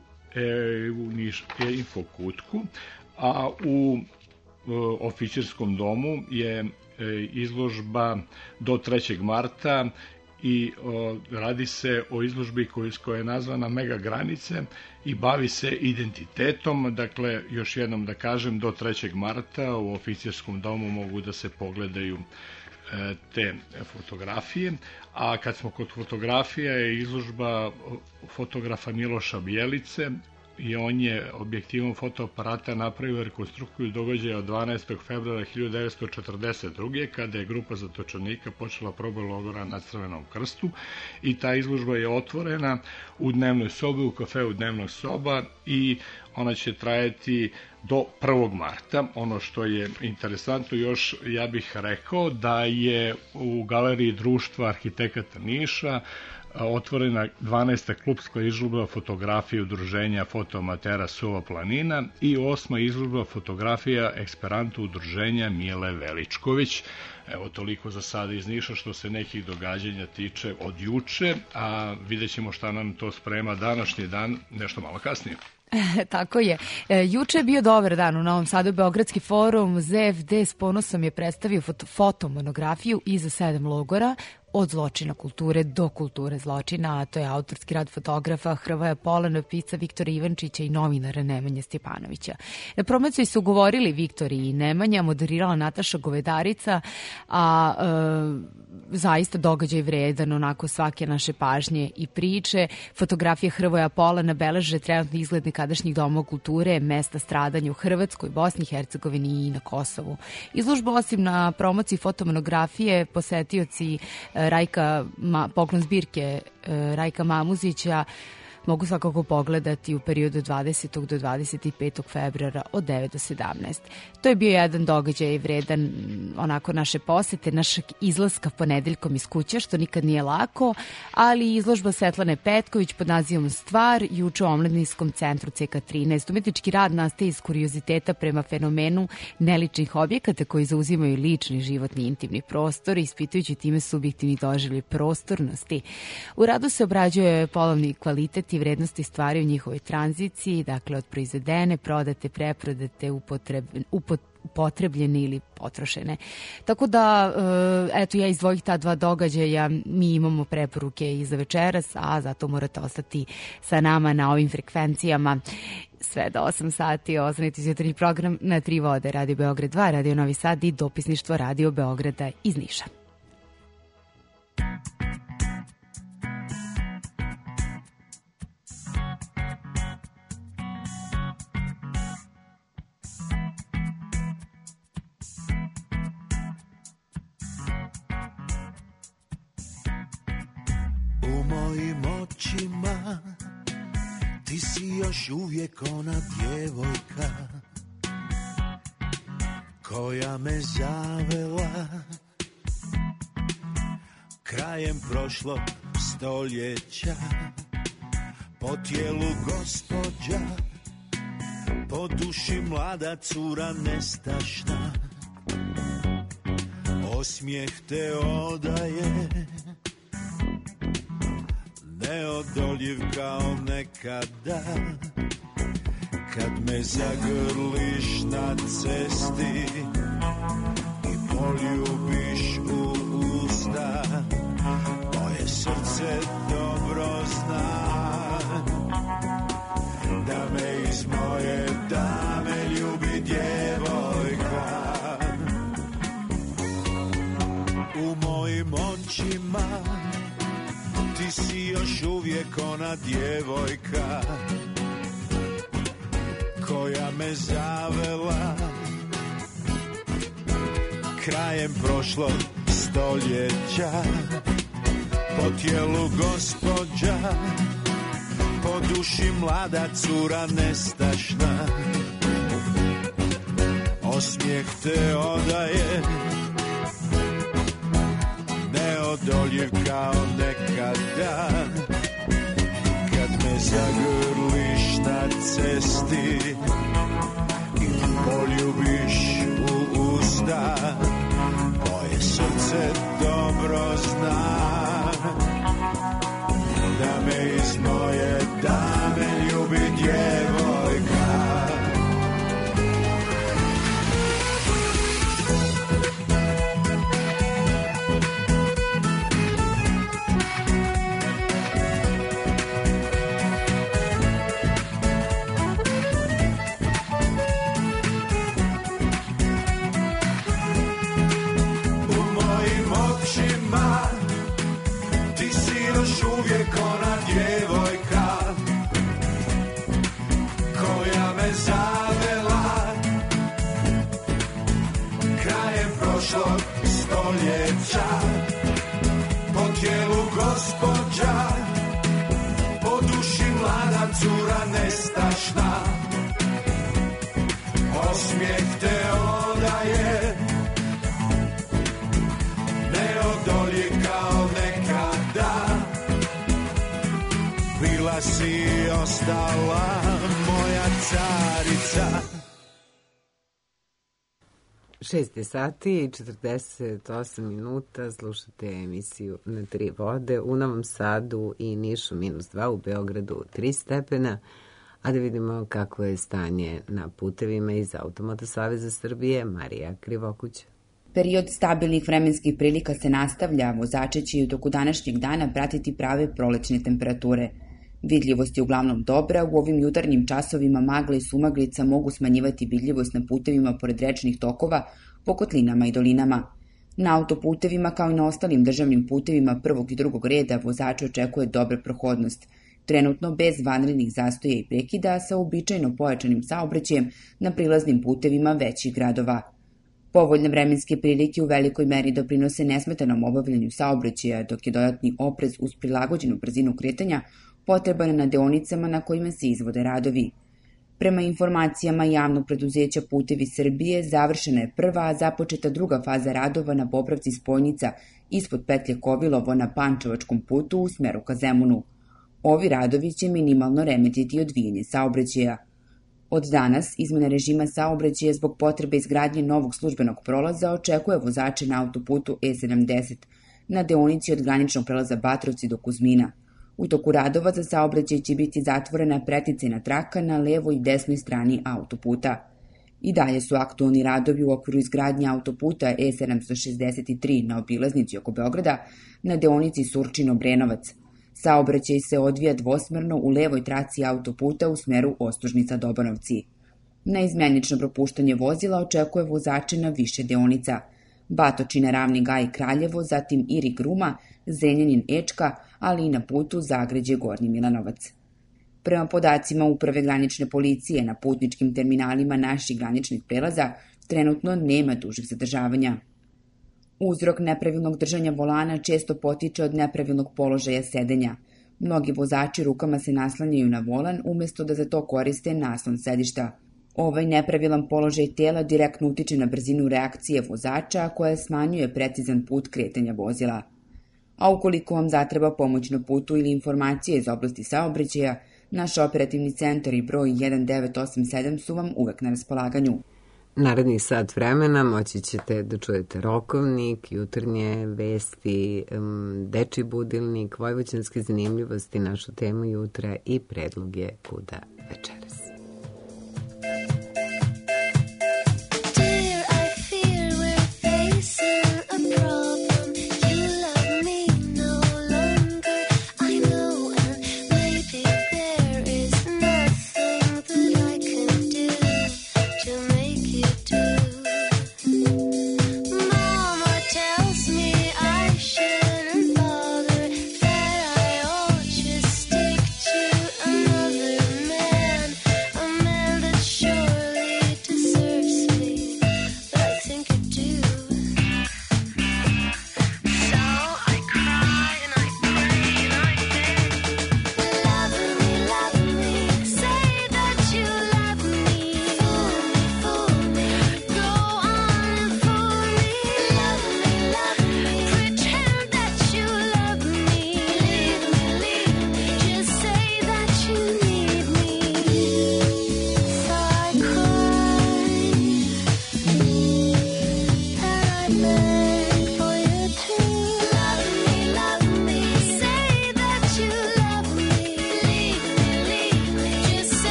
Info kutku, a u oficerskom domu je izložba do 3. marta i radi se o izložbi koja je nazvana Mega granice i bavi se identitetom. Dakle, još jednom da kažem, do 3. marta u oficerskom domu mogu da se pogledaju te fotografije, a kad smo kod fotografija je izložba fotografa Miloša Bjelice i on je objektivom fotoaparata napravio rekonstrukciju događaja od 12. februara 1942. kada je grupa zatočenika počela proboj logora na Crvenom krstu i ta izložba je otvorena u dnevnoj sobi, u kafeu Dnevnog soba i ona će trajati do 1. marta. Ono što je interesantno još, ja bih rekao da je u galeriji Društva arhitekata Niša otvorena 12. klubska izložba fotografije udruženja fotoamatera Suva planina i 8. izložba fotografija eksperanta udruženja Mile Veličković. Evo toliko za sada iz Niša što se nekih događanja tiče od juče, a vidjet ćemo šta nam to sprema današnji dan nešto malo kasnije. Tako je. Juče je bio dobar dan u Novom Sadu. Beogradski forum ZFD s ponosom je predstavio fotomonografiju iza 7 logora od zločina kulture do kulture zločina, a to je autorski rad fotografa Hrvoja Polana, pisca Viktora Ivančića i novinara Nemanje Stjepanovića. Na promociji su govorili Viktor i Nemanja, moderirala Nataša Govedarica, a zaista događaj vredan onako svake naše pažnje i priče. Fotografije Hrvoja Polana beleže trenutni izgled nekadašnjih doma kulture, mesta stradanja u Hrvatskoj, Bosni i Hercegovini i na Kosovu. Izložba osim na promociji fotomonografije, posetioci poklon zbirke Rajka Mamuzića mogu svakako pogledati u periodu 20. do 25. februara od 9 do 17. To je bio jedan događaj vredan onako naše posete, našeg izlaska ponedeljkom iz kuće, što nikad nije lako, ali izložba Svetlane Petković pod nazivom Stvar, juče u Omladinskom centru CK13. Umetnički rad nastaje iz kurioziteta prema fenomenu neličnih objekata koji zauzimaju lični, životni, intimni prostor, ispitujući time subjektivni doživljaj prostornosti. U radu se obrađuje polovni kvalitet i vrednosti stvari u njihovoj tranziciji, dakle od proizvedene, prodate, preprodate, upotrebljene ili potrošene. Tako da, eto, ja izdvojih ta dva događaja, mi imamo preporuke i za večeras, a zato morate ostati sa nama na ovim frekvencijama sve do 8 sati. Ostanite uz jutarnji program na 3 vode, Radio Beograd 2, Radio Novi Sad i dopisništvo Radio Beograda iz Niša. U mojim očima ti si još uvijek ona djevojka koja me zavela krajem prošlog stoljeća, po tijelu gospođa, po duši mlada cura nestašna, osmijeh te odaje neodoljiv kao nekada, kad me zagrliš na cesti i poljubiš u usta. Moje srce dobro zna da me iz moje dame ljubi djevojka. U mojim očima ti si još uvijek ona djevojka koja me zavela krajem prošlog stoljeća, po tijelu gospođa, po duši mlada cura nestašna, osmijeh te odaje neodoljiv kao nekada, kad me zagrliš na cesti i poljubiš u usta. Moje srce dobro zna da me iz moje dame ljubi djevojka. carica, po tijelu gospođa, po duši mlada cura nestašna. Osmijeh te odaje, neodolji kao nekada. Bila si ostala moja carica. 6 sati i 48 minuta, slušate emisiju Na tri vode. U Novom Sadu i Nišu -2, u Beogradu 3 stepena. A da vidimo kako je stanje na putevima iz Automoto Saveza Srbije. Marija Krivokuć. Period stabilnih vremenskih prilika se nastavlja, vozači će i u toku današnjeg dana pratiti prave prolećne temperature. Vidljivost je uglavnom dobra, u ovim jutarnjim časovima magla i sumaglica mogu smanjivati vidljivost na putevima pored rečnih tokova, po kotlinama i dolinama. Na autoputevima kao i na ostalim državnim putevima prvog i drugog reda vozače očekuje dobra prohodnost. Trenutno bez vanrednih zastoja i prekida sa uobičajeno pojačanim saobraćajem na prilaznim putevima većih gradova. Povoljne vremenske prilike u velikoj meri doprinose nesmetanom obavljanju saobraćaja, dok je dodatni oprez uz prilagođenu brzinu kretanja potreban na deonicama na kojima se izvode radovi. Prema informacijama javnog preduzeća Putevi Srbije, završena je prva, a započeta druga faza radova na popravci spojnica ispod petlje Kovilovo na Pančevačkom putu u smeru ka Zemunu. Ovi radovi će minimalno remetiti odvijanje saobraćaja. Od danas, izmene režima saobraćaja zbog potrebe izgradnje novog službenog prolaza očekuje vozače na autoputu E70 na deonici od graničnog prelaza Batrovci do Kuzmina. U toku radova za saobraćaj će biti zatvorena preticajna traka na levoj i desnoj strani autoputa. I dalje su aktualni radovi u okviru izgradnje autoputa E763 na obilaznici oko Beograda na deonici Surčin-Obrenovac. Saobraćaj se odvija dvosmerno u levoj traci autoputa u smeru Ostružnica-Dobanovci. Na izmenično propuštanje vozila očekuje vozače na više deonica: Batočina, Ravni Gaj, Kraljevo, zatim Irig-Ruma, Zrenjanin-Ečka, ali i na putu Zagređe-Gornji Milanovac. Prema podacima Uprave granične policije, na putničkim terminalima naših graničnih prelaza trenutno nema dužih zadržavanja. Uzrok nepravilnog držanja volana često potiče od nepravilnog položaja sedenja. Mnogi vozači rukama se naslanjaju na volan umjesto da za to koriste naslon sedišta. Ovaj nepravilan položaj tela direktno utiče na brzinu reakcije vozača, koja smanjuje precizan put kretanja vozila. A ukoliko vam zatreba pomoć na putu ili informacije iz oblasti saobraćaja, naš operativni centar i broj 1987 su vam uvek na raspolaganju. Narednih sat vremena moći ćete da čujete rokovnik, jutarnje vesti, dečji budilnik, vojvođanske zanimljivosti, našu temu jutra i predloge kuda večeras. Man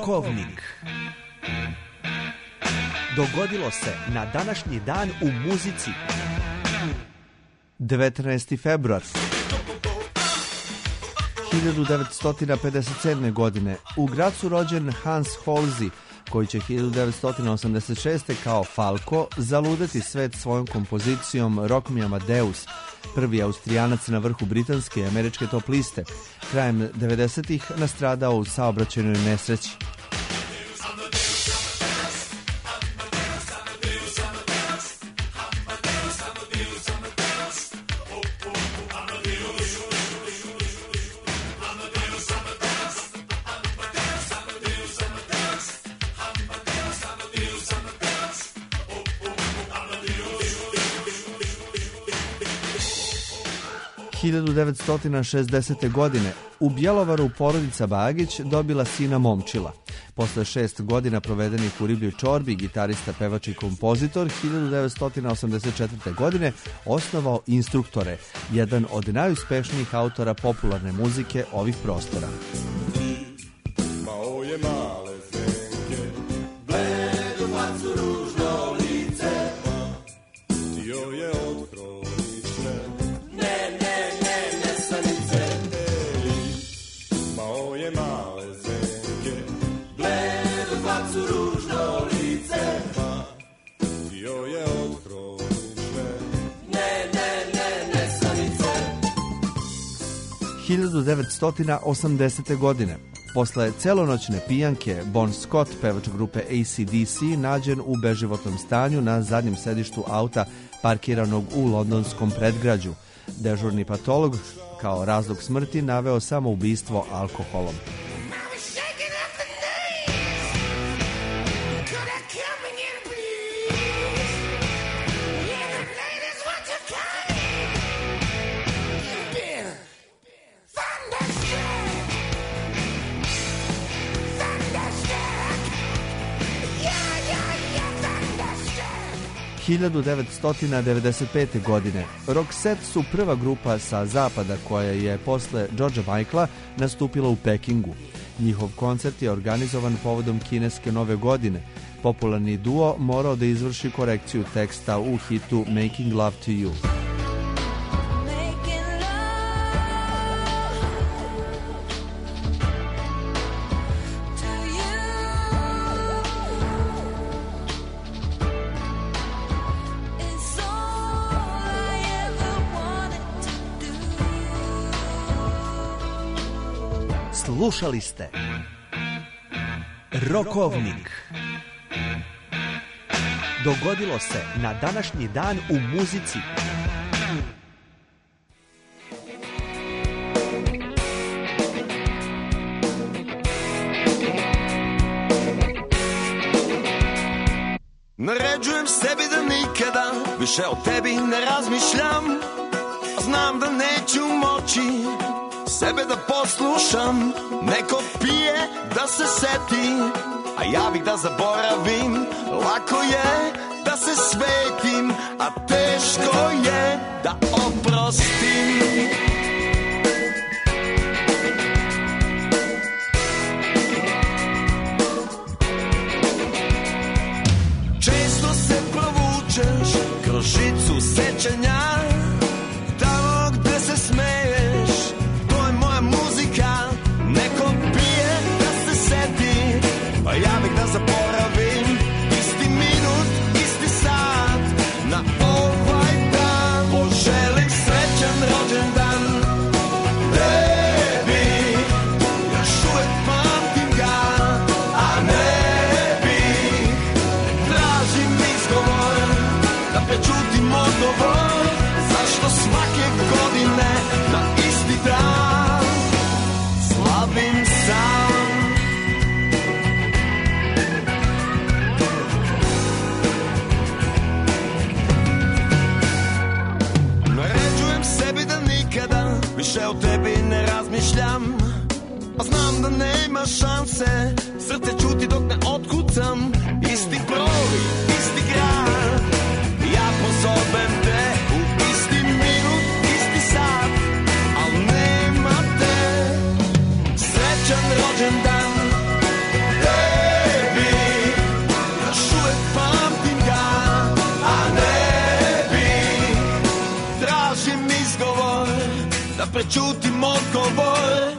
Rokovnik. Dogodilo se na današnji dan u muzici. 19. februar 1957. godine u Gracu rođen Hans Holzy, koji će 1986. kao Falco zaludeti svet svojom kompozicijom Rock Me Amadeus, prvi Austrijanac na vrhu britanske i američke top liste. Krajem 90-ih nastradao u saobraćajnoj nesreći. – 1960. godine u Bjelovaru porodica Bagić dobila sina Momčila. Posle 6 godina provedenih u Ribljoj čorbi, gitarista, pevač i kompozitor 1984. godine osnovao Instruktore, jedan od najuspešnijih autora popularne muzike ovih prostora. Moje male zenke, bledu facu, ružno lice, ti joj je od hronične, ne sanice. Moje male zenke, bledu facu, ružno lice, ti joj je od hronične, ne sanice. 1980. godine. Posle celonoćne pijanke, Bon Scott, pevač grupe AC/DC, nađen u beživotnom stanju na zadnjem sedištu auta parkiranog u londonskom predgrađu. Dežurni patolog kao razlog smrti naveo samoubistvo alkoholom. – 1995. godine. Roxette su prva grupa sa zapada koja je posle Georgea Michaela nastupila u Pekingu. Njihov koncert je organizovan povodom kineske nove godine. Popularni duo morao da izvrši korekciju teksta u hitu Making Love to You. Slušali ste Rokovnik. Dogodilo se na današnji dan u muzici. Naređujem sebi da nikada više o tebi ne razmišljam. Znam da neću moći sebe da poslušam. Neko pije da se seti, a ja bih da zaboravim. Lako je da se svetim, a teško je da oprostim. Često se provučeš kroz žicu sećanja, tamo gde se smeješ, to je moja muzika. Neko pije da se seti, pa ja bih da zaboravim. Isti minut, isti sat, na ovaj dan poželim srećan rođendan tebi. Još uvek pamtim ga, a ne bih. Tražim izgovor da prečutim odgovor, zašto svake godine na isti dan slavim sam. Naređujem sebi da nikada više o tebi ne razmišljam, a znam da nema šanse, srce čuti dok ne otkucam. Isti broj, isti grad, ja pozovem te u isti minut, isti sat, al nema te. Srećan rođendan tebi. prećutim odgovor.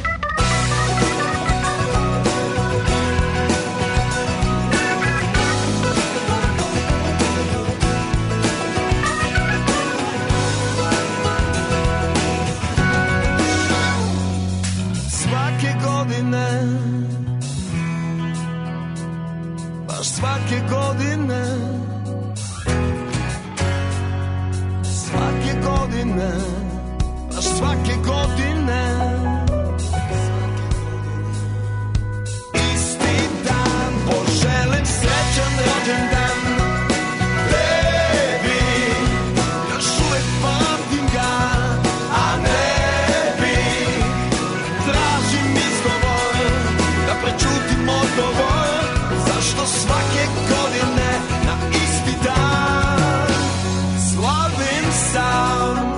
Svake godine, baš svake godine, svake godine, baš svake godine, isti dan poželim srećan rođendan tebi, još uvek pamtim ga, a ne bi tražim izgovor da prećutim odgovor, zašto svake godine na isti dan slavim sam.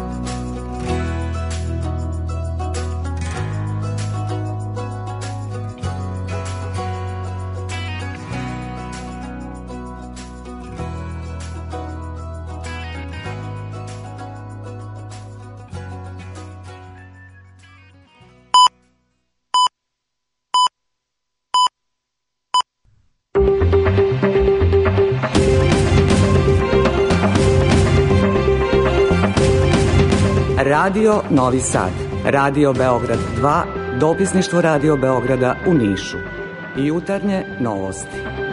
Radio Novi Sad, Radio Beograd 2, dopisništvo Radio Beograda u Nišu. Jutarnje novosti.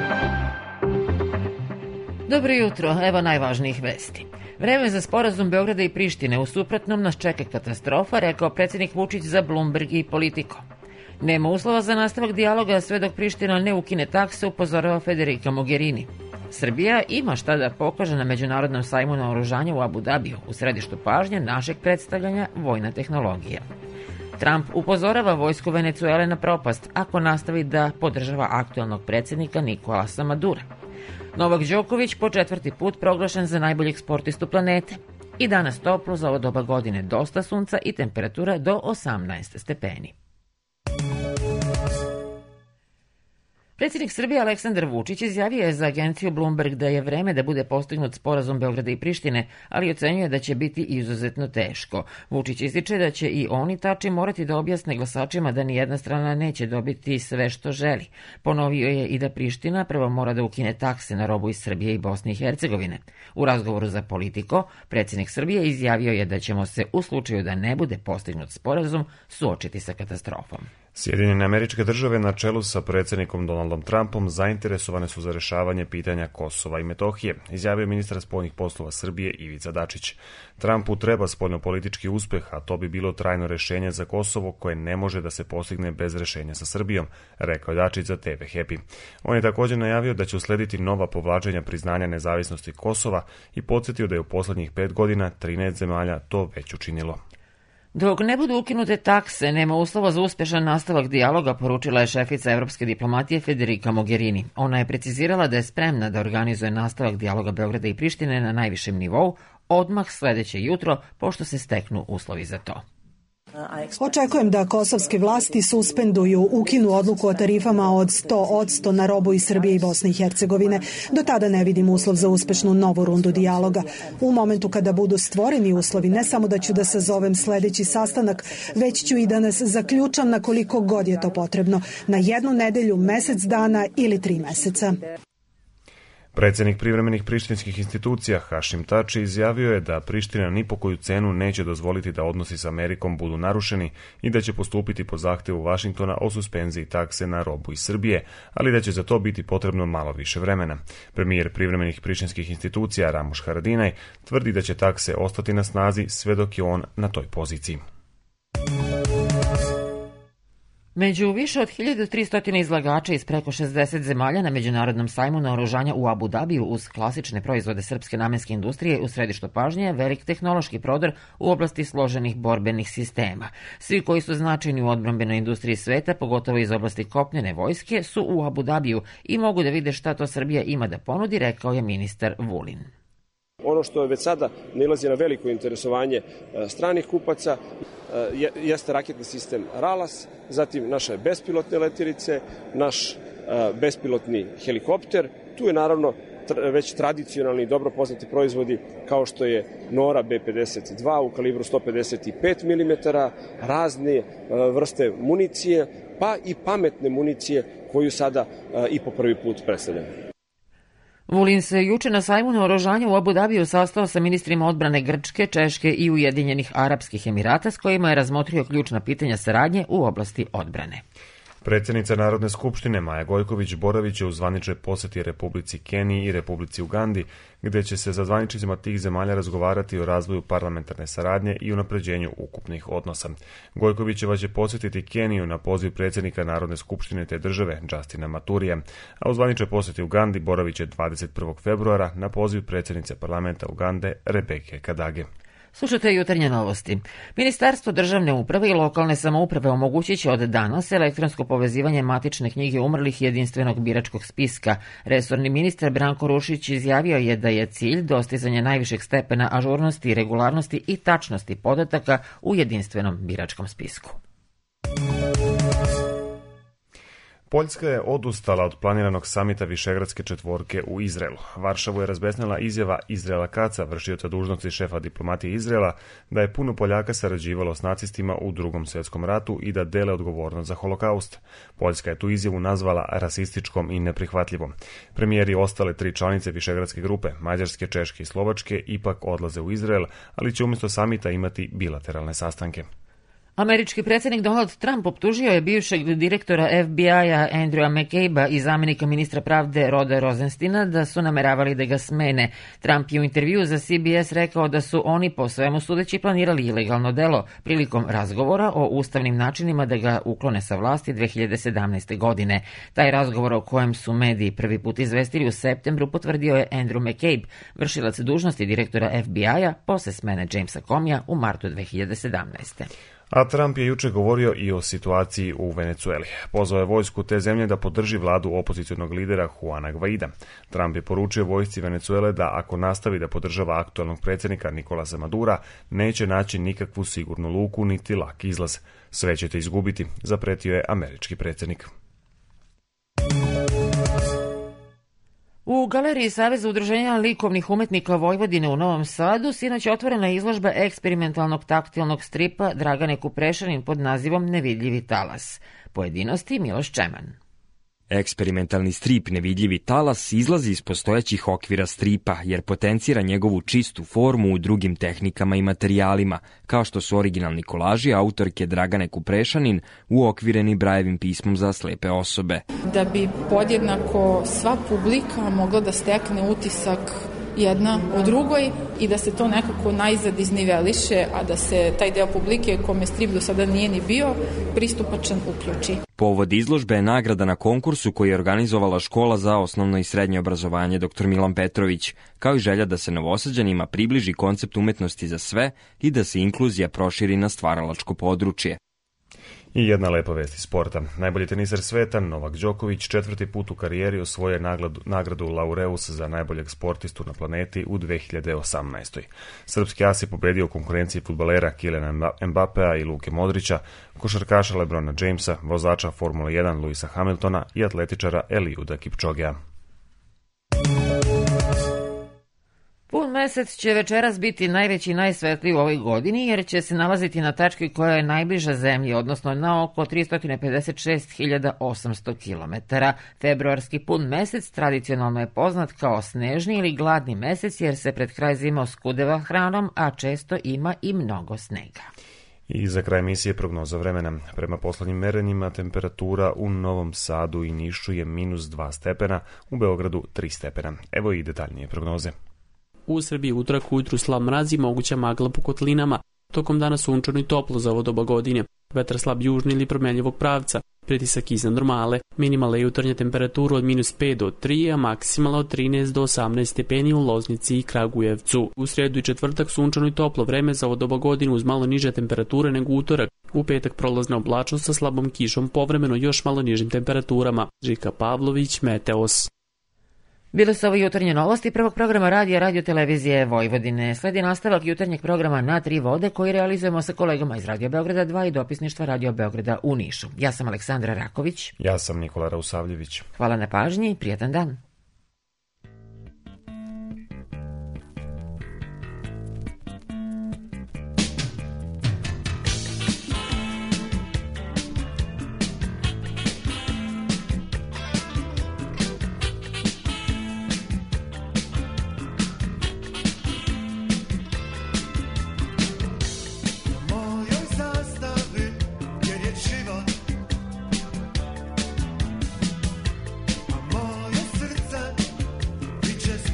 Dobro jutro, evo najvažnijih vesti. Vreme za sporazum Beograda i Prištine, u suprotnom nas čeka katastrofa, rekao predsjednik Vučić za Bloomberg i Politico. Nema uslova za nastavak dijaloga sve dok Priština ne ukine takse, upozorava Federica Mogherini. Srbija ima šta da pokaže na Međunarodnom sajmu naoružanja u Abu Dabiju, u središtu pažnje našeg predstavljanja vojna tehnologija. Trump upozorava vojsku Venecuele na propast ako nastavi da podržava aktualnog predsjednika Nikolasa Madura. Novak Đoković po 4. put proglašen za najboljeg sportistu planete. I danas toplo, za ovo doba godine dosta sunca i temperatura do 18 stepeni. Predsjednik Srbije Aleksandar Vučić izjavio je za agenciju Bloomberg da je vreme da bude postignut sporazum Beograda i Prištine, ali ocenjuje da će biti izuzetno teško. Vučić ističe da će i oni tači morati da objasne glasačima da nijedna strana neće dobiti sve što želi. Ponovio je i da Priština prvo mora da ukine takse na robu iz Srbije i Bosne i Hercegovine. U razgovoru za Politico, predsjednik Srbije izjavio je da ćemo se u slučaju da ne bude postignut sporazum suočiti sa katastrofom. Sjedinjene Američke Države na čelu sa predsjednikom Donaldom Trumpom zainteresovane su za rješavanje pitanja Kosova i Metohije, izjavio ministar spoljnih poslova Srbije Ivica Dačić. Trumpu treba spoljnopolitički uspjeh, a to bi bilo trajno rješenje za Kosovo koje ne može da se postigne bez rješenja sa Srbijom, rekao je Dačić za TV Happy. On je također najavio da će uslediti nova povlačenja priznanja nezavisnosti Kosova i podsjetio da je u posljednjih 5 godina 13 zemalja to već učinilo. Dok ne budu ukinute takse, nema uslova za uspješan nastavak dijaloga, poručila je šefica evropske diplomatije Federica Mogherini. Ona je precizirala da je spremna da organizuje nastavak dijaloga Beograda i Prištine na najvišem nivou odmah sljedeće jutro, pošto se steknu uslovi za to. Očekujem da kosovske vlasti suspenduju, ukinu odluku o tarifama od 100% na robu iz Srbije i Bosne i Hercegovine. Do tada ne vidim uslov za uspešnu novu rundu dijaloga. U momentu kada budu stvoreni uslovi, ne samo da ću da sazovem sljedeći sastanak, već ću i da nas zaključam na koliko god je to potrebno. Na 1 nedelju, mjesec dana ili 3 mjeseca. Predsjednik privremenih prištinskih institucija Hašim Tači izjavio je da Priština ni po koju cenu neće dozvoliti da odnosi s Amerikom budu narušeni i da će postupiti po zahtjevu Vašingtona o suspenziji takse na robu iz Srbije, ali da će za to biti potrebno malo više vremena. Premijer privremenih prištinskih institucija Ramuš Haradinaj tvrdi da će takse ostati na snazi sve dok je on na toj poziciji. Među više od 1300 izlagača iz preko 60 zemalja na Međunarodnom sajmu naoružanja u Abu Dabiju uz klasične proizvode srpske namenske industrije u središtu pažnje je velik tehnološki prodor u oblasti složenih borbenih sistema. Svi koji su značajni u odbrambenoj industriji sveta, pogotovo iz oblasti kopnene vojske, su u Abu Dabiju i mogu da vide šta to Srbija ima da ponudi, rekao je ministar Vulin. Ono što je već sada nailazi na veliko interesovanje stranih kupaca jeste raketni sistem RALAS, zatim naše bespilotne letjelice, naš bespilotni helikopter. Tu je naravno već tradicionalni i dobro poznati proizvodi kao što je Nora B52 u kalibru 155 mm, razne vrste municije, pa i pametne municije koju sada i po prvi put predstavljamo. Vulin se juče na sajmu naoružanja u Abu Dabiju sastao sa ministrima odbrane Grčke, Češke i Ujedinjenih Arapskih Emirata s kojima je razmotrio ključna pitanja saradnje u oblasti odbrane. Predsjednica Narodne skupštine Maja Gojković-Boravić je u zvaničnoj posjeti Republici Keniji i Republici Ugandi, gdje će se sa zvaničnicima tih zemalja razgovarati o razvoju parlamentarne saradnje i unapređenju ukupnih odnosa. Gojkovićeva će posjetiti Keniju na poziv predsjednika Narodne skupštine te države, Justina Maturija, a u zvaničnoj posjeti Ugandi Boravić je 21. februara na poziv predsjednice parlamenta Ugande Rebeke Kadage. Slušajte jutarnje novosti. Ministarstvo državne uprave i lokalne samouprave omogućit će od danas elektronsko povezivanje matične knjige umrlih jedinstvenog biračkog spiska. Resorni ministar Branko Rušić izjavio je da je cilj dostizanje najvišeg stepena ažurnosti, regularnosti i tačnosti podataka u jedinstvenom biračkom spisku. Poljska je odustala od planiranog samita Višegradske četvorke u Izraelu. Varšavu je razbesnila izjava Izraela Kaca, vršioca dužnosti šefa diplomatije Izraela, da je puno Poljaka sarađivalo s nacistima u Drugom svjetskom ratu i da dele odgovornost za holokaust. Poljska je tu izjavu nazvala rasističkom i neprihvatljivom. Premijeri ostale 3 članice Višegradske grupe, Mađarske, Češke i Slovačke, ipak odlaze u Izrael, ali će umjesto samita imati bilateralne sastanke. Američki predsjednik Donald Trump optužio je bivšeg direktora FBI-a Andrewa McCabe i zamjenika ministra pravde Roda Rosenstina da su nameravali da ga smene. Trump je u intervju za CBS rekao da su oni po svemu sudeći planirali ilegalno delo prilikom razgovora o ustavnim načinima da ga uklone sa vlasti 2017. godine. Taj razgovor o kojem su mediji prvi put izvestili u septembru potvrdio je Andrew McCabe, vršilac dužnosti direktora FBI-a posle smene Jamesa Comeyja u martu 2017. A Trump je juče govorio i o situaciji u Venecueli. Pozvao je vojsku te zemlje da podrži vladu opozicionog lidera Juana Guaida. Trump je poručio vojsci Venecuele da ako nastavi da podržava aktualnog predsjednika Nicolasa Madura, neće naći nikakvu sigurnu luku niti lak izlaz. Sve ćete izgubiti, zapretio je američki predsjednik. U Galeriji Saveza udruženja likovnih umetnika Vojvodine u Novom Sadu sinoć je otvorena izložba eksperimentalnog taktilnog stripa Dragane Kuprešanin pod nazivom Nevidljivi talas. Pojedinosti Miloš Čeman. Eksperimentalni strip Nevidljivi talas izlazi iz postojećih okvira stripa jer potencira njegovu čistu formu u drugim tehnikama i materijalima, kao što su originalni kolaži autorke Dragane Kuprešanin uokvireni Brajevim pismom za slepe osobe. Da bi podjednako sva publika mogla da stekne utisak jedna o drugoj i da se to nekako najzad izniveliše, a da se taj deo publike kome strip do sada nije ni bio pristupačan uključi. Povod izložbe je nagrada na konkursu koji je organizovala Škola za osnovno i srednje obrazovanje dr. Milan Petrović, kao i želja da se Novosađanima približi koncept umetnosti za sve i da se inkluzija proširi na stvaralačko područje. I jedna lepa vest iz sporta. Najbolji teniser sveta, Novak Đoković, 4. put u karijeri osvojio nagradu Laureus za najboljeg sportistu na planeti u 2018. Srpski as je pobedio u konkurenciji fudbalera Kyliana Mbappea i Luke Modrića, košarkaša LeBrona Jamesa, vozača Formule 1 Luisa Hamiltona i atletičara Eliuda Kipčogea. Pun mesec će večeras biti najveći i najsvetliji u ovoj godini jer će se nalaziti na tački koja je najbliža zemlji, odnosno na oko 356.800 km. Februarski pun mesec tradicionalno je poznat kao snežni ili gladni mesec jer se pred kraj zima oskudeva hranom, a često ima i mnogo snega. I za kraj emisije prognoza vremena. Prema poslednjim merenjima temperatura u Novom Sadu i Nišu je -2 stepena, u Beogradu 3 stepena. Evo i detaljnije prognoze. U Srbiji utorak ujutru slab mraz i moguća magla po kotlinama. Tokom dana sunčano i toplo za ovo doba godine. Vetar slab južni ili promenljivog pravca. Pritisak iznad normale. Minimalna jutarnja temperatura od -5 do 3, a maksimalna od 13 do 18 stepeni u Loznici i Kragujevcu. U sredu i četvrtak sunčano i toplo vreme za ovo doba godine uz malo niže temperature nego utorak. U petak prolazna oblačnost sa slabom kišom, povremeno još malo nižim temperaturama. Žika Pavlović, Meteos. Bile su ovo jutarnje novosti prvog programa Radio Televizije Vojvodine. Sledi nastavak jutarnjeg programa Na tri vode koji realizujemo sa kolegama iz Radio Beograda 2 i dopisništva Radio Beograda u Nišu. Ja sam Aleksandra Raković. Ja sam Nikola Rausavljević. Hvala na pažnji i prijetan dan.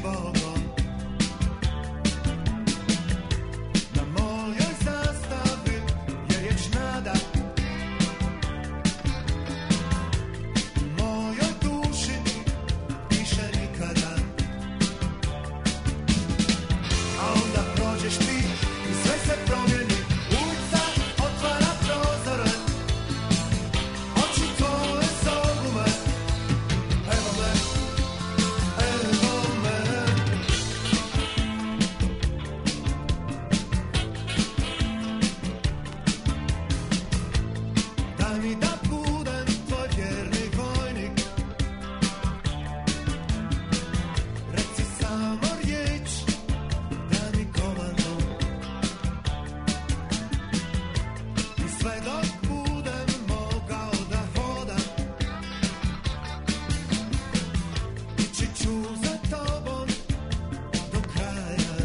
Bogom. Na mojoj zastavi je riječ nada, u mojoj duši piše nikada. A onda prođeš ti i sve se promijeni, ulica otvara prozore, oči tvoje zovu me, evo me, evo me. Daj mi da budem tvoj vjerni vojnik, reci samo riječ, daj mi komando. I sve dok budem mogao da hodam, ići ću za tobom do kraja.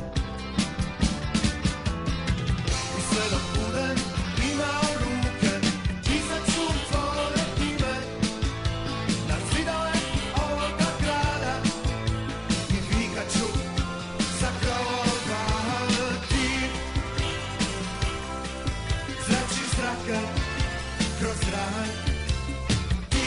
I sve dok budem imao ruke, pisat ću tvoje ime na zidove ovoga grada i vikat ću sa krovova. Ti zračiš zrake kroz zrak, ti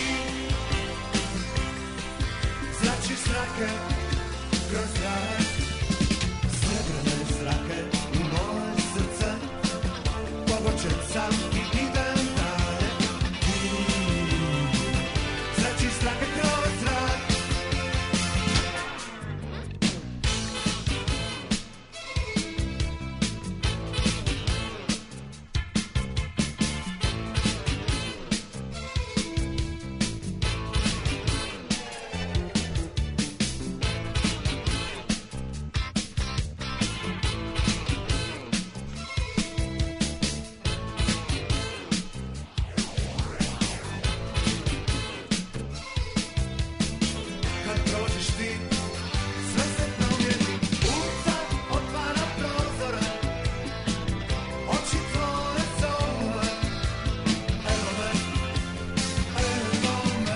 zračiš zrake kroz zrak, srebrne zrake u moje srce, pobočen sam i idem dalje. Ti zračiš zrake kroz zrak. Kad prođeš ti, sve se promijeni, ulica otvara prozore, oči tvoje zovu me, evo me, evo me.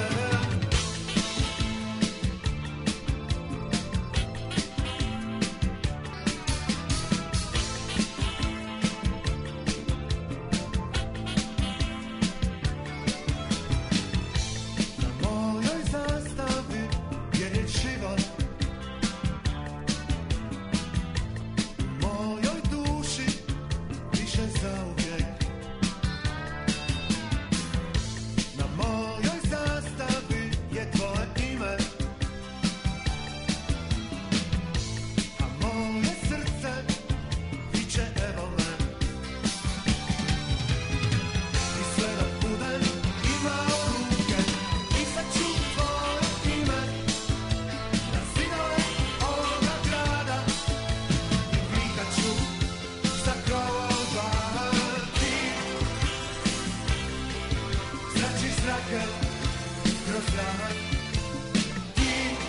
Na mojoj zastavi je riječ život, u mojoj duši piše zauvijek. Na mojoj zastavi je tvoje ime, a moje srce viče evo me. I sve dok budem imao ruke, pisat ću tvoje ime na zidove ovoga grada i vikat ću sa krovova. Ti zračiš zrake kroz zrak, ti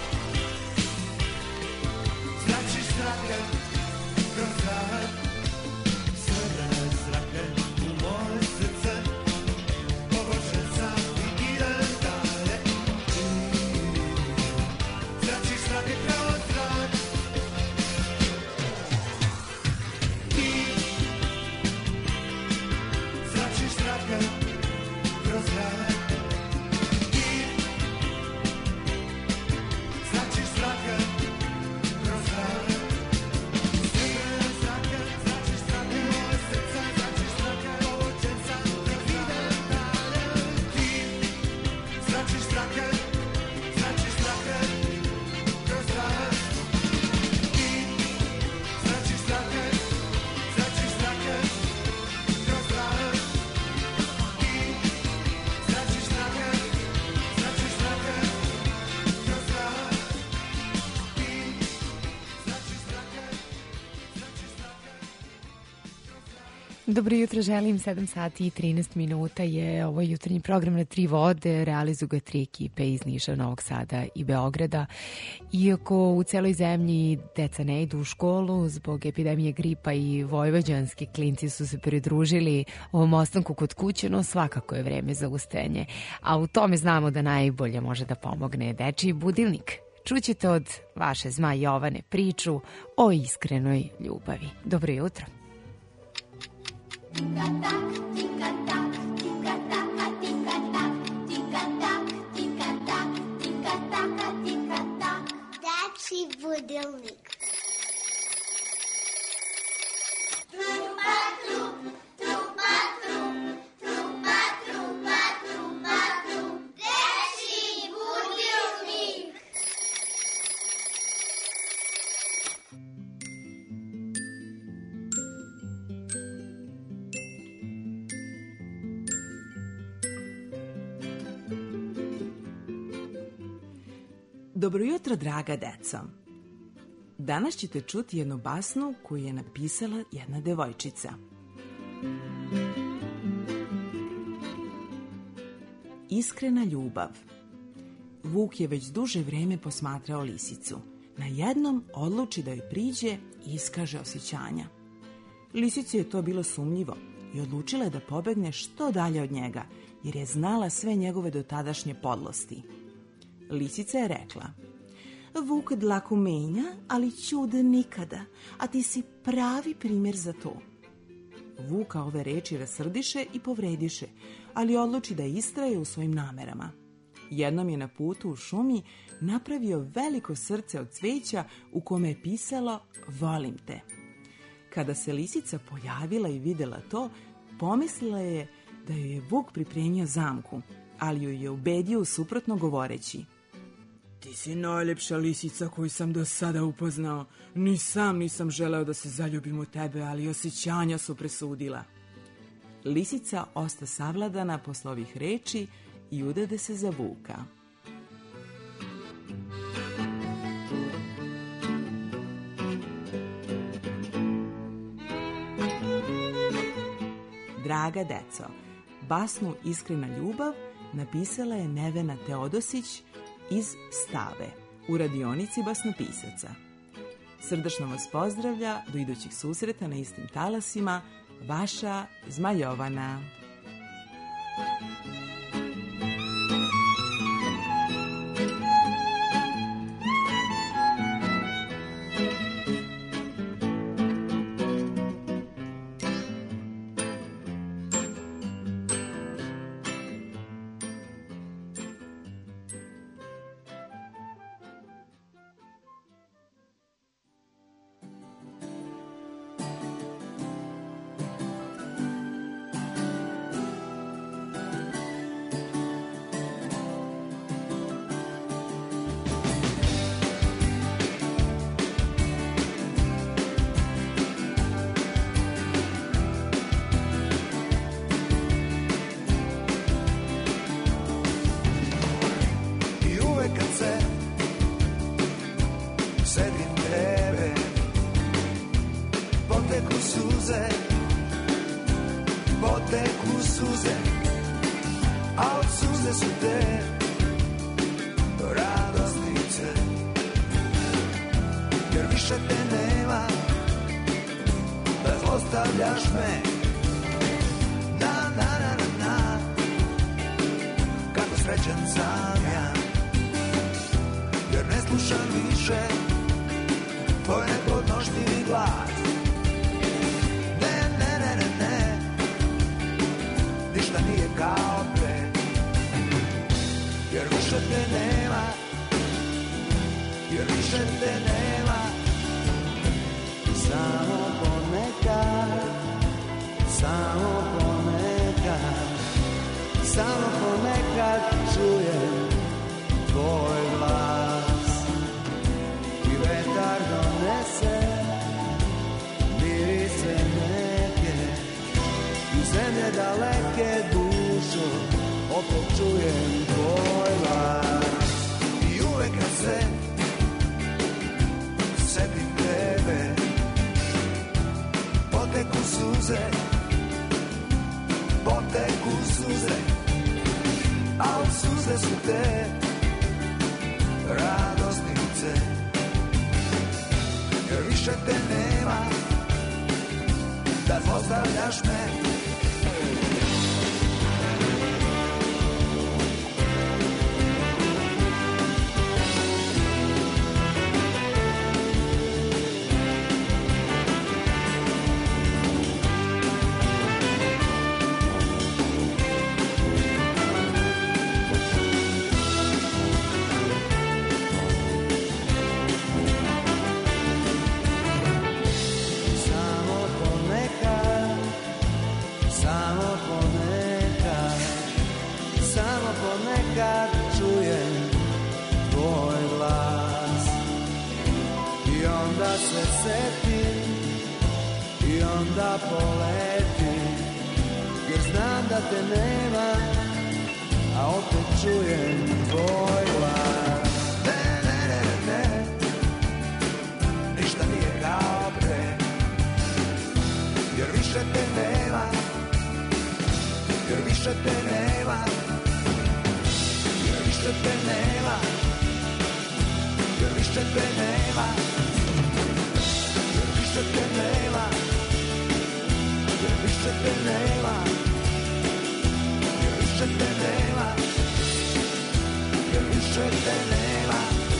zračiš zrake kroz zrak, srebrne zrake u moje srce, pobožen sam i idem dalje. Ti zračiš zrake kroz zrak. Ti zračiš zrake kroz zrak. Ti zračiš zrake kroz zrak. Srebrne zrake, zračiš zrake, moje srce, zračiš zrake, pobožen sam i idem dalje. Ti zračiš zrake kroz zrak. Ti zračiš zrake kroz zrak. Ti zračiš zrake Dobro jutro, želim 7 sati i 13 minuta je ovo jutarnji program na Tri vode, realizuju ga 3 ekipe iz Niša, Novog Sada i Beograda. Iako u celoj zemlji deca ne idu u školu zbog epidemije gripa i vojvođanski klinci su se pridružili ovom ostanku kod kuće, no svakako je vreme za ustajanje. A u tome znamo da najbolje može da pomogne dečiji budilnik. Čućete od vaše Zmaj Jovane priču o iskrenoj ljubavi. Dobro jutro. Dečiji budilnik. Dobro jutro, draga deco. Danas ćete čuti jednu basnu koju je napisala jedna devojčica. Iskrena ljubav. Vuk je već duže vreme posmatrao lisicu. Najednom odluči da joj priđe i iskaže osjećanja. Lisici je to bilo sumnjivo i odlučila je da pobegne što dalje od njega, jer je znala sve njegove dotadašnje podlosti. Lisica je rekla: Vuk dlaku menja, ali ćud nikada, a ti si pravi primjer za to. Vuka ove reči rasrdiše i povrediše, ali odluči da istraje u svojim namerama. Jednom je na putu u šumi napravio veliko srce od cveća u kome je pisalo volim te. Kada se lisica pojavila i videla to, pomislila je da joj je Vuk pripremio zamku, ali joj je ubedio suprotno govoreći: Ti si najljepša lisica koju sam do sada upoznao. Ni sam nisam želeo da se zaljubim u tebe, ali osjećanja su presudila. Lisica osta savladana posle ovih reči i udade se za Vuka. Draga deco, basnu Iskrena ljubav napisala je Nevena Teodosić iz Stave u radionici basnopisaca. Srdačno vas pozdravlja, do idućih susreta na istim talasima, vaša Zmaj Jovana. Poteku suze, a od suze su te radosnice, jer više te nema, da zlostavljaš me. Na, na, na, na, na, kako srećan sam ja, jer ne slušam više tvoj nepodnošljivi glas. Ništa nije kao pre, jer više te nema, jer više te nema. Samo ponekad, samo ponekad, samo ponekad čujem tvoj glas. I vetar donese mirise neke, zemlje daleke, dušo, opet čujem tvoj glas. I uvek kad se setim tebe, poteku suze, poteku suze, a od suze su te radosnice, jer više te nema, da zlostavljaš me. onda se setim i onda poletim, jer znam da te nema, a opet čujem tvoj glas. Ne, ne, ne, ne, ništa nije kao pre, jer više te nema, jer više te nema, jer više te nema, jer više te nema, jer više te nema, jer više te nema, jer više te nema, jer više te nema.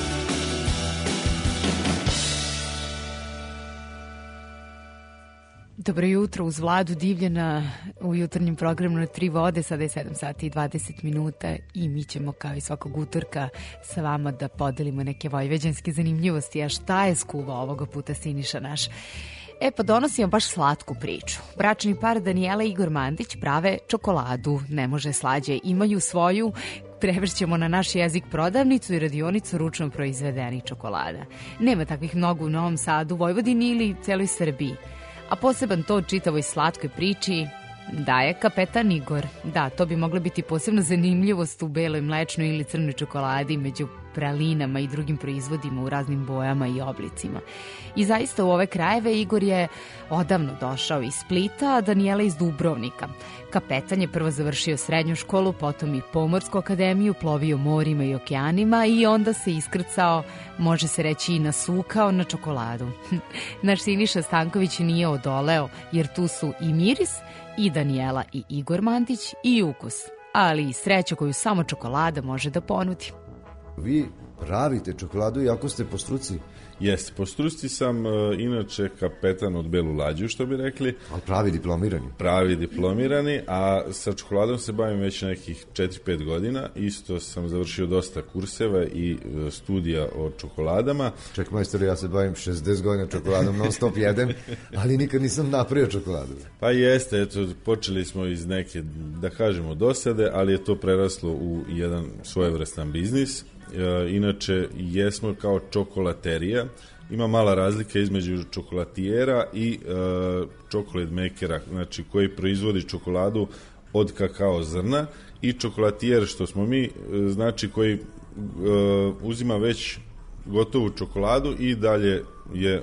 Dobro jutro uz Vladu Divljana u jutarnjem programu na Tri vode. Sada je 7 sati i 20 minuta i mi ćemo kao i svakog utorka sa vama da podelimo neke vojvođanske zanimljivosti. A šta je skuvao ovoga puta Siniša naš? Pa donosimo baš slatku priču. Bračni par Danijela i Igor Mandić prave čokoladu, ne može slađe. Imaju svoju, prevešćemo na naš jezik, prodavnicu i radionicu ručno proizvedenih čokolada. Nema takvih mnogo u Novom Sadu, Vojvodini ili celoj Srbiji. A poseban to čitavoj slatkoj priči daje kapetan Igor. Da, to bi mogla biti posebna zanimljivost u beloj, mlečnoj ili crnoj čokoladi, među pralinama i drugim proizvodima u raznim bojama i oblicima. I zaista u ove krajeve Igor je odavno došao iz Splita, a Danijela iz Dubrovnika. Kapetan je prvo završio srednju školu, potom i Pomorsku akademiju, plovio morima i okeanima i onda se iskrcao, može se reći i nasukao na čokoladu. Naš Siniša Stanković nije odoleo, jer tu su i miris, i Danijela i Igor Mandić i ukus, ali i sreća koju samo čokolada može da ponudi. Vi pravite čokoladu iako ste po struci? Jeste, po struci sam inače kapetan od belu lađu, što bi rekli. Ali pravi diplomirani? Pravi diplomirani, a sa čokoladom se bavim već nekih 4-5 godina. Isto sam završio dosta kurseva i studija o čokoladama. Ček, majstor, ja se bavim 60 godina čokoladom, non stop jedem, ali nikad nisam napravio čokoladu. Pa jeste, eto, počeli smo iz neke, da kažemo, dosade, ali je to preraslo u jedan svojevrstan biznis. Inače, jesmo kao čokolaterija. Ima mala razlika između čokolatijera i chocolate makera, znači koji proizvodi čokoladu od kakao zrna, i čokolatijer, što smo mi, znači koji uzima već gotovu čokoladu i dalje je,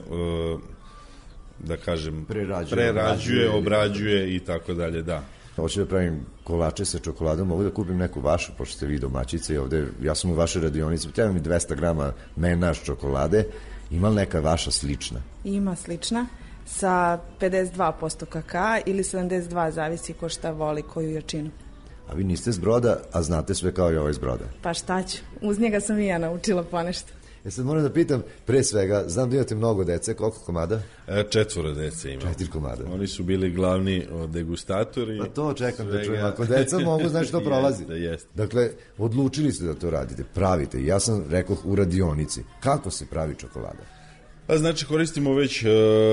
da kažem, prerađuje, obrađuje i tako dalje, da. Hoću da pravim kolače sa čokoladom, mogu da kupim neku vašu, pošto ste vi domaćice i ovde, ja sam u vašoj radionici, treba mi 200 grama menaž čokolade, ima li neka vaša slična? Ima slična, sa 52% kakaa ili 72, zavisi ko šta voli, koju jačinu. A vi niste s Broda, a znate sve kao i ovaj s Broda. Pa šta ću, uz njega sam i ja naučila ponešto. Sad moram da pitam, pre svega, znam da imate mnogo dece, koliko komada? 4 dece imam. 4 komada. Oni su bili glavni degustatori. Pa to čekam da čujem, ako deca mogu, znači to prolazi. Jeste. Dakle, odlučili ste da to radite, pravite. Ja sam rekao u radionici. Kako se pravi čokolada? Pa znači koristimo već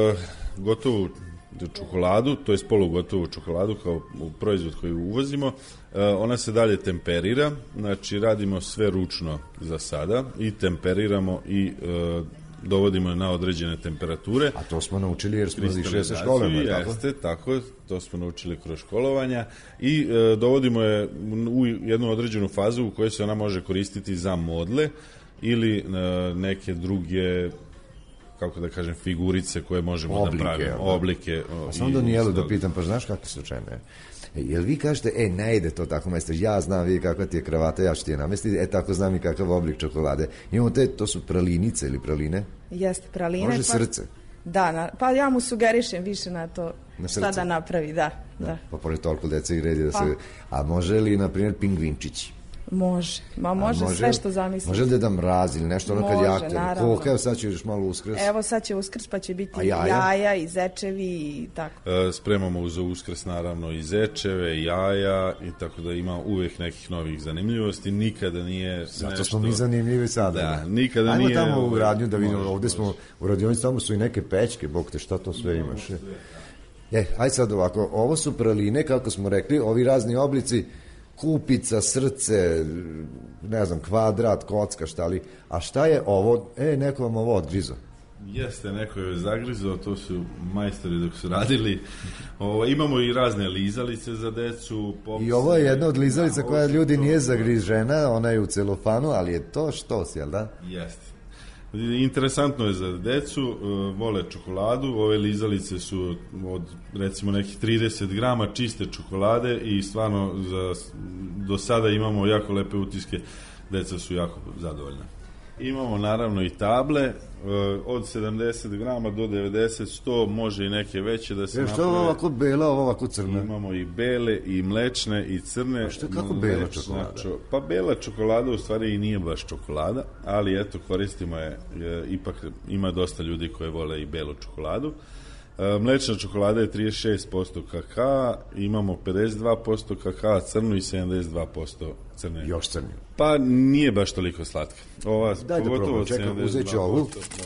gotovu čokoladu, to je polugotovu čokoladu kao proizvod koji uvozimo. Ona se dalje temperira, znači radimo sve ručno za sada i temperiramo i dovodimo je na određene temperature. A to smo naučili jer smo išli sa školama, tako? Jeste, tako, to smo naučili kroz školovanja i dovodimo je u jednu određenu fazu u kojoj se ona može koristiti za modle ili neke druge, kako da kažem, figurice koje možemo da pravimo. Oblike. A sam Danijelu da pitam, pa znaš kako se čeme? Jel vi kažete, ne ide to tako, majstor, ja znam vi kakva ti je kravata, ja ću ti je namestiti, tako znam i kakav oblik čokolade. Imamo to su pralinice ili praline? Jeste, praline. Može srce? Da, pa ja mu sugerišem više na to šta da napravi, da. Pa pored toliko deca i redi da se... A može li, na primjer, pingvinčići? Može, može sve što zamislite. Može li da mraz ili nešto ono kad jakte? Naravno. Koliko, evo sad će još malo Uskrs? Evo sad će Uskrs pa će biti jaja i zečevi i tako. Spremamo za Uskrs naravno i zečeve, i jaja i tako da ima uvijek nekih novih zanimljivosti. Nikada nije Zato nešto... smo mi zanimljivi sada. Da, nikada Ajmo nije... Ajmo tamo u radnju da vidimo, ovde smo u radionici, tamo su i neke pećke, bog te šta to sve imaš. Ajde sad ovako, ovo su praline, kako smo rekli, ovi razni oblici, kupica, srce, ne znam, kvadrat, kocka, šta li. A šta je ovo? Neko vam ovo odgrizo. Jeste, neko je zagrizao, to su majstori dok su radili. Imamo i razne lizalice za decu. Popse. I ovo je jedna od lizalica koja ljudi nije zagrižena, ona je u celofanu, ali je to štos, jel da? Jeste. Interesantno je za decu, vole čokoladu, ove lizalice su od recimo nekih 30 grama čiste čokolade i stvarno do sada imamo jako lepe utiske, deca su jako zadovoljna. Imamo naravno i table od 70 grama do 90, 100, može i neke veće da se naprave. Što je ovo ovako bela, ovo ovako crna? Imamo i bele, i mlečne, i crne. A što je kako bela čokolada? Pa bela čokolada u stvari i nije baš čokolada, ali eto koristimo je, ipak ima dosta ljudi koji vole i belu čokoladu. Mlečna čokolada je 36% kakaa, imamo 52% kakaa crnu i 72% crne. Još crnju. Pa nije baš toliko slatka. Ova, daj da probam, čekam, uzet ću ovu.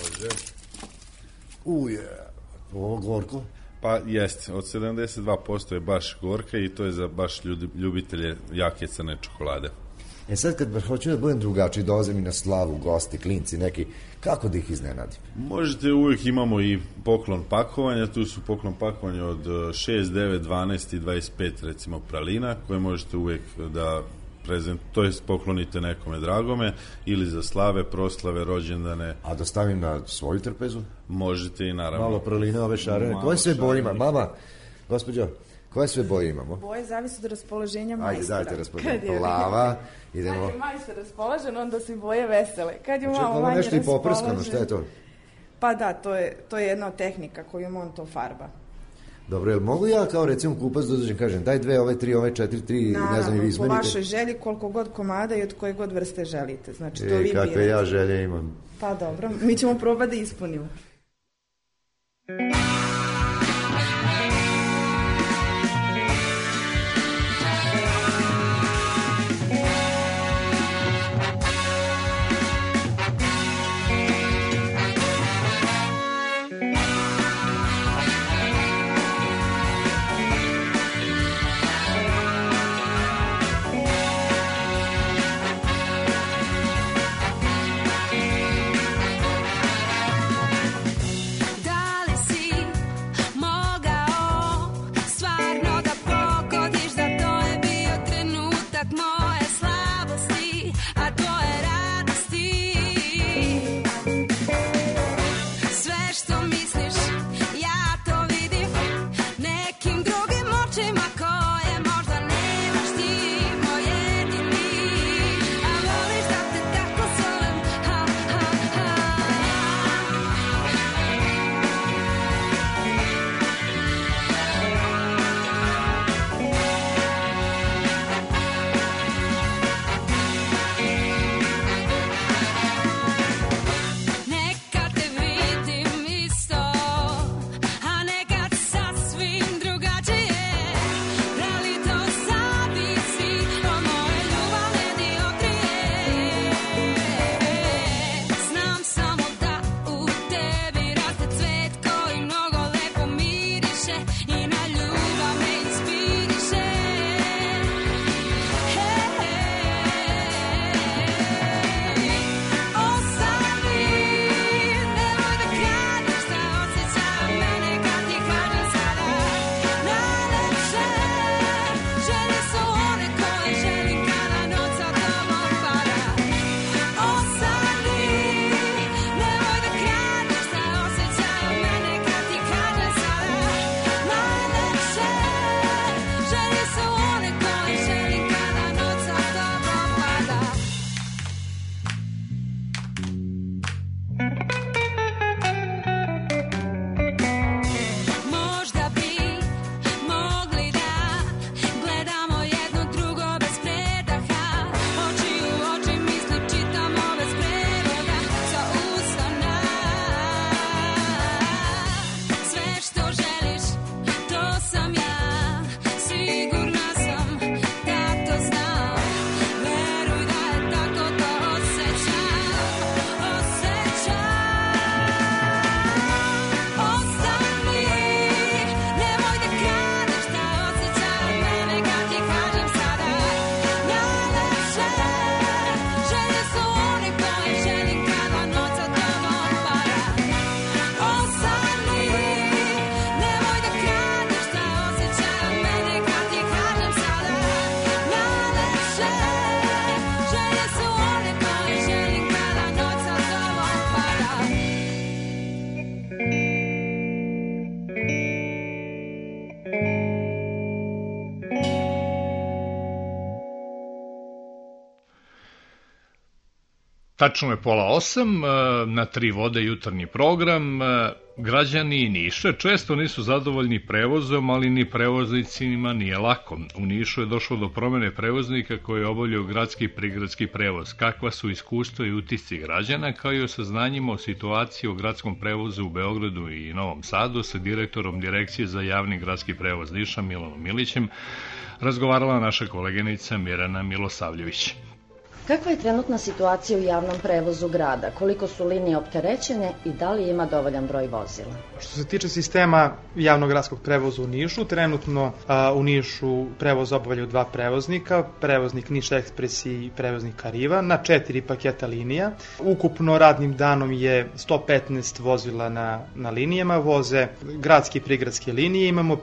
Može. Ovo gorko? Pa jeste, od 72% je baš gorka i to je za baš ljubitelje jake crne čokolade. Sad kad hoću da budem drugačiji, dolazim i na slavu, gosti, klinci neki, kako da ih iznenadim? Možete, uvijek imamo i poklon pakovanja, tu su poklon pakovanja od 6, 9, 12 i 25 recimo pralina, koje možete uvijek da to jest poklonite nekome dragome ili za slave, proslave, rođendane. A da stavim na svoju trpezu? Možete i naravno. Malo praline, ove šarene. Koje sve boje ima? Mama, gospođo, koje sve boje imamo? Boje zavisi od raspoloženja majstora. Ajde, dajte raspoloženje. Plava, idemo. Kad je majstor raspoložen, onda su i boje vesele. Kad je malo manje raspoložen... nešto i poprskano, šta je to? Pa da, to je jedna od tehnika kojom on to farba. Dobro, jel mogu ja kao recimo kupac da dođem, kažem, daj 2, ove 3, ove 4, 3, ne znam i vi izmenite? Po vašoj želji, koliko god komada i od koje god vrste želite. Znači, to vi birate. Kakve ja želje imam. Pa dobro, mi ćemo probati da ispunimo. Da li si Tačno je 7:30, na Tri vode jutarnji program. Građani Niša često nisu zadovoljni prevozom, ali ni prevoznicima nije lako. U Nišu je došlo do promene prevoznika koji obavljaju gradski i prigradski prevoz. Kakva su iskustva i utisci građana, kao i o saznanjima o situaciji o gradskom prevozu u Beogradu i Novom Sadu sa direktorom Direkcije za javni gradski prevoz Niša Milanom Milićem, razgovarala naša koleginica Mirjana Milosavljević. Kakva je trenutna situacija u javnom prevozu grada? Koliko su linije opterećene i da li ima dovoljan broj vozila? Što se tiče sistema javnog gradskog prevoza u Nišu, trenutno u Nišu prevoz obavljaju 2 prevoznika, prevoznik Niš Ekspres i prevoznik Arriva, na 4 paketa linija. Ukupno radnim danom je 115 vozila na linijama, voze gradske i prigradske linije, imamo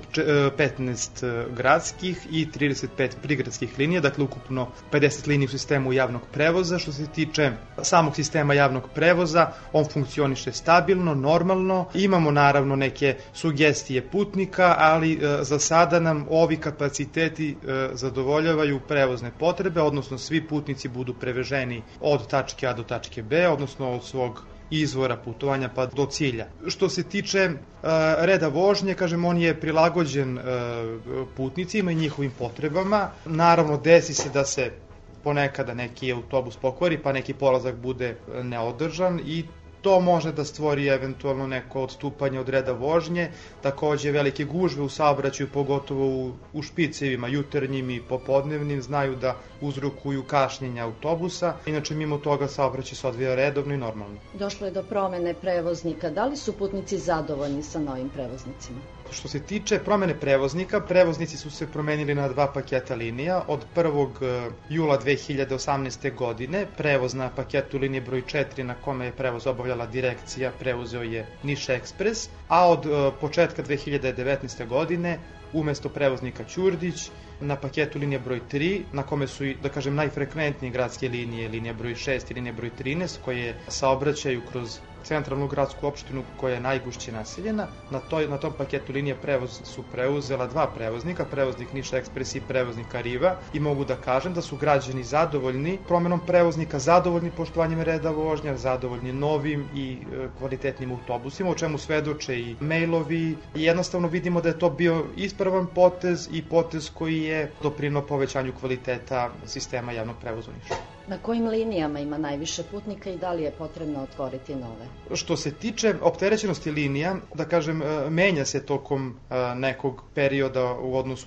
15 gradskih i 35 prigradskih linija, dakle ukupno 50 linija u sistemu javnog prevoza. Što se tiče samog sistema javnog prevoza, on funkcioniše stabilno, normalno. Imamo naravno neke sugestije putnika, ali za sada nam ovi kapaciteti zadovoljavaju prevozne potrebe, odnosno svi putnici budu preveženi od tačke A do tačke B, odnosno od svog izvora putovanja pa do cilja. Što se tiče reda vožnje, kažem, on je prilagođen putnicima i njihovim potrebama. Naravno, desi se da se ponekada neki autobus pokvari, pa neki polazak bude neodržan i to može da stvori eventualno neko odstupanje od reda vožnje. Takođe, velike gužve u saobraćaju, pogotovo u špicevima, jutarnjim i popodnevnim, znaju da uzrokuju kašnjenja autobusa. Inače, mimo toga saobraćaj se odvija redovno i normalno. Došlo je do promene prevoznika. Da li su putnici zadovoljni sa novim prevoznicima? Što se tiče promene prevoznika, prevoznici su se promenili na 2 paketa linija. Od 1. jula 2018. godine prevoz na paketu linije broj 4 na kome je prevoz obavljala direkcija preuzeo je Niš Ekspres, a od početka 2019. godine umesto prevoznika Ćurdić na paketu linija broj 3, na kome su, da kažem, najfrekventnije gradske linije, linija broj 6 i linija broj 13, koje saobraćaju kroz centralnu gradsku opštinu koja je najgušće naseljena. Na tom paketu linija prevoz su preuzela 2 prevoznika, prevoznik Niš Ekspres i prevoznik Arriva, i mogu da kažem da su građani zadovoljni promenom prevoznika, zadovoljni poštovanjem reda vožnja, zadovoljni novim i kvalitetnim autobusima, o čemu svedoče i mailovi. I jednostavno vidimo da je to bio ispravan potez i potez koji je doprineo povećanju kvaliteta sistema javnog prevoza u Nišu. Na kojim linijama ima najviše putnika i da li je potrebno otvoriti nove? Što se tiče opterećenosti linija, da kažem, menja se tokom nekog perioda u odnosu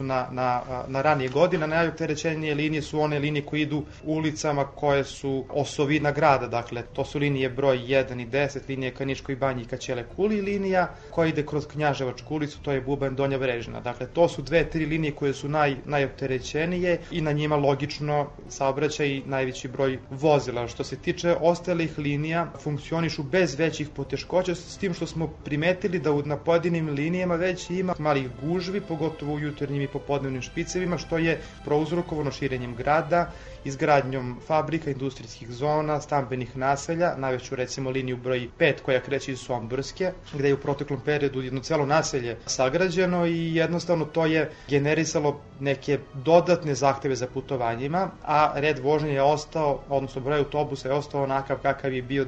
na ranije godine. Najopterećenije linije su one linije koje idu ulicama koje su osovina grada, dakle to su linije broj 1 i 10, linije ka Niškoj banji i ka Ćele Kuli, linija koja ide kroz Knjaževačku ulicu, to je Bubanj, Donja Vrežina. Dakle, to su 2-3 linije koje su najopterećenije i na njima logično saobraćaj i najveći broj vozila. Što se tiče ostalih linija, funkcionišu bez većih poteškoća, s tim što smo primetili da na pojedinim linijama već ima malih gužvi, pogotovo u jutarnjim i popodnevnim špicevima, što je prouzrokovano širenjem grada, izgradnjom fabrika, industrijskih zona, stambenih naselja. Navešću recimo liniju broj 5 koja kreće iz Somborske, gde je u proteklom periodu jedno celo naselje sagrađeno i jednostavno to je generisalo neke dodatne zahteve za putovanjima, a red vožnje je ostao, odnosno broj autobusa je ostao onakav kakav je bio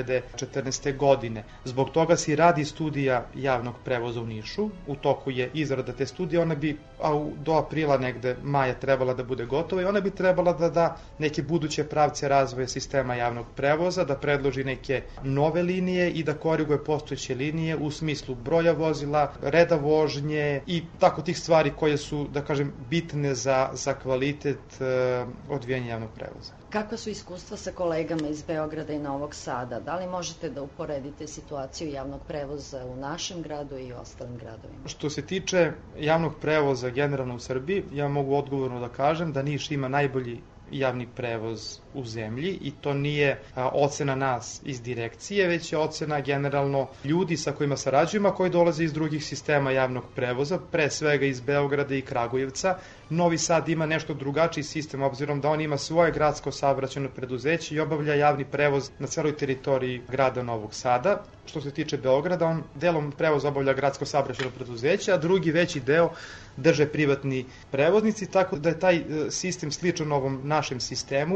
2014. godine. Zbog toga se i radi studija javnog prevoza u Nišu. U toku je izrada te studije, ona bi do aprila negde maja trebala da bude gotova i ona bi trebala da da neke buduće pravce razvoja sistema javnog prevoza, da predloži neke nove linije i da koriguje postojeće linije u smislu broja vozila, reda vožnje i tako tih stvari koje su, da kažem, bitne za kvalitet odvijanja javnog prevoza. Kakva su iskustva sa kolegama iz Beograda i Novog Sada? Da li možete da uporedite situaciju javnog prevoza u našem gradu i ostalim gradovima? Što se tiče javnog prevoza generalno u Srbiji, ja mogu odgovorno da kažem da Niš ima najbolji javni prevoz u zemlji i to nije ocena nas iz direkcije, već je ocena generalno ljudi sa kojima sarađujemo, koji dolaze iz drugih sistema javnog prevoza, pre svega iz Beograda i Kragujevca. Novi Sad ima nešto drugačiji sistem, obzirom da on ima svoje gradsko saobraćajno preduzeće i obavlja javni prevoz na celoj teritoriji grada Novog Sada. Što se tiče Beograda, on delom prevoz obavlja gradsko saobraćajno preduzeće, a drugi veći deo drže privatni prevoznici, tako da je taj sistem sličan ovom našem sistemu.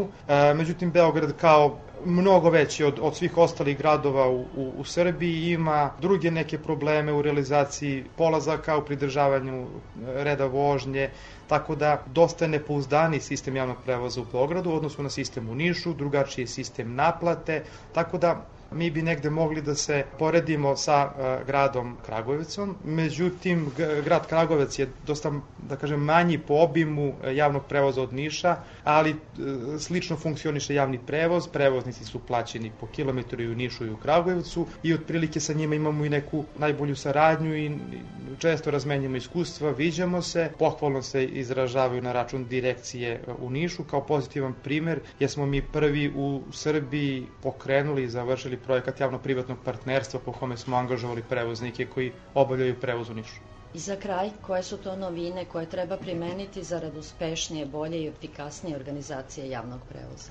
Međutim, Beograd kao mnogo veći od svih ostalih gradova u Srbiji ima druge neke probleme u realizaciji polazaka, u pridržavanju reda vožnje, tako da dosta je nepouzdani sistem javnog prevoza u Beogradu u odnosu na sistem u Nišu, drugačiji je sistem naplate, tako da mi bi negde mogli da se poredimo sa gradom Kragujevcom, međutim grad Kragujevac je dosta, da kažem, manji po obimu javnog prevoza od Niša, ali slično funkcioniše javni prevoz, prevoznici su plaćeni po kilometru i u Nišu i u Kragujevcu i otprilike sa njima imamo i neku najbolju saradnju i često razmenjamo iskustva, viđamo se, pohvalno se izražavaju na račun direkcije u Nišu kao pozitivan primer, jer smo mi prvi u Srbiji pokrenuli i završili projekat javno-privatnog partnerstva po kome smo angažovali prevoznike koji obavljaju prevoz u Nišu. I za kraj, koje su to novine koje treba primeniti zarad uspešnije, bolje i efikasnije organizacije javnog prevoza?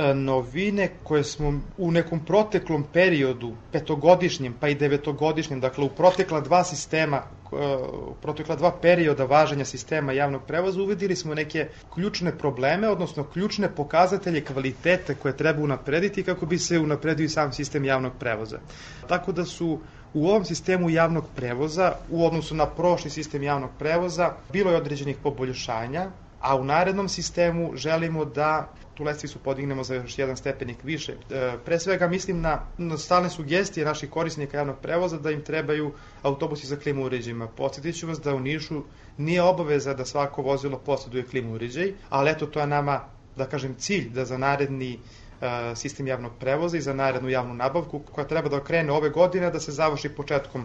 Novine koje smo u nekom proteklom periodu, petogodišnjem pa i devetogodišnjem, dakle u protekla dva sistema, protekla dva perioda važenja sistema javnog prevoza, uvidili smo neke ključne probleme, odnosno ključne pokazatelje kvalitete koje treba unaprediti kako bi se unapredio i sam sistem javnog prevoza. Tako da su u ovom sistemu javnog prevoza, u odnosu na prošli sistem javnog prevoza, bilo je određenih poboljšanja, a u narednom sistemu želimo da tu lestvicu podignemo za još jedan stepenik više. Pre svega mislim na stalne sugestije naših korisnika javnog prevoza da im trebaju autobusi za klimu uređajima. Podsjetit ću vas da u Nišu nije obaveza da svako vozilo posjeduje klimu uređaj, ali eto to je nama, da kažem, cilj da za naredni sistem javnog prevoza i za narednu javnu nabavku koja treba da krene ove godine, da se završi početkom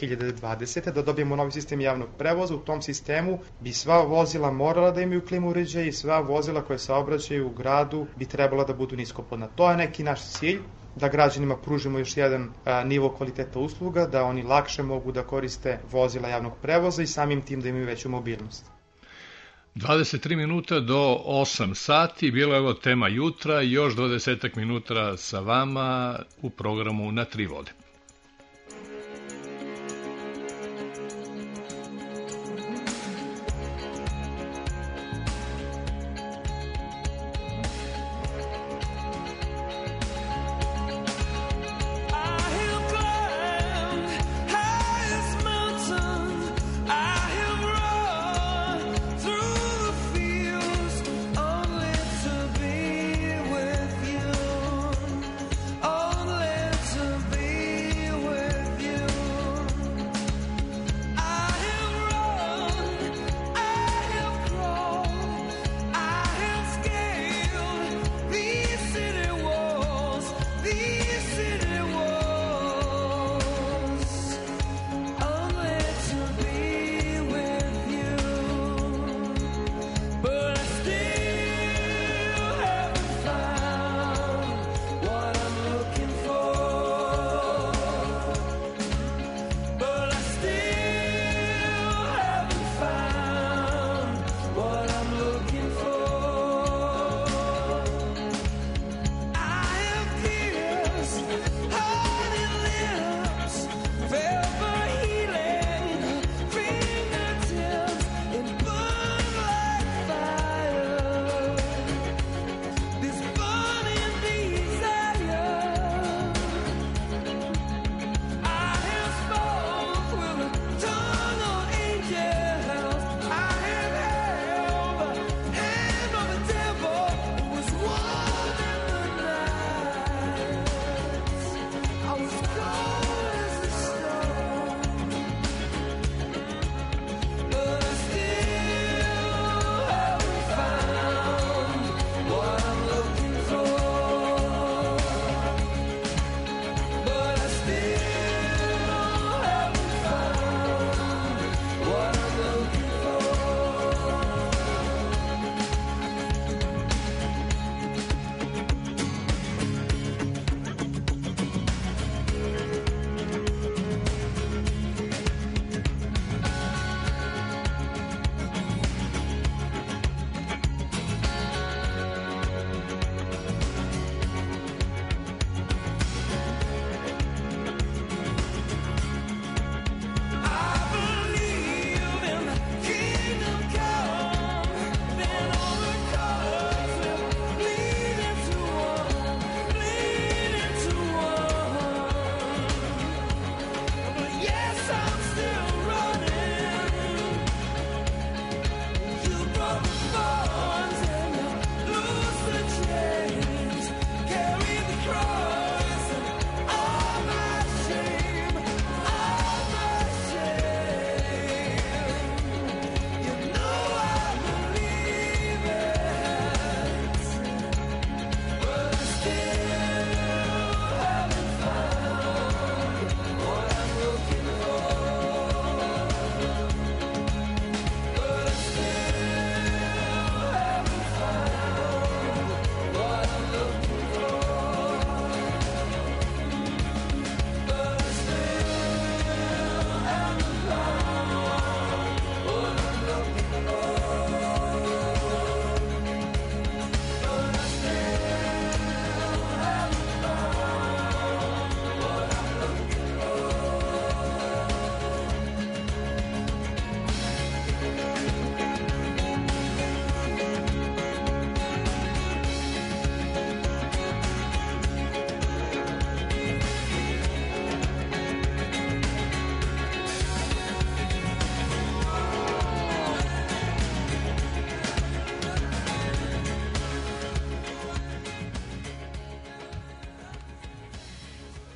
2020. da dobijemo novi sistem javnog prevoza. U tom sistemu bi sva vozila morala da imaju klimu uređaj i sva vozila koje saobraćaju u gradu bi trebala da budu niskopodna. To je neki naš cilj, da građanima pružimo još jedan nivo kvaliteta usluga, da oni lakše mogu da koriste vozila javnog prevoza i samim tim da imaju veću mobilnost. 23 minuta do 8 sati, bilo je ovo tema jutra, još 20 minuta sa vama u programu Na tri vode. Only to be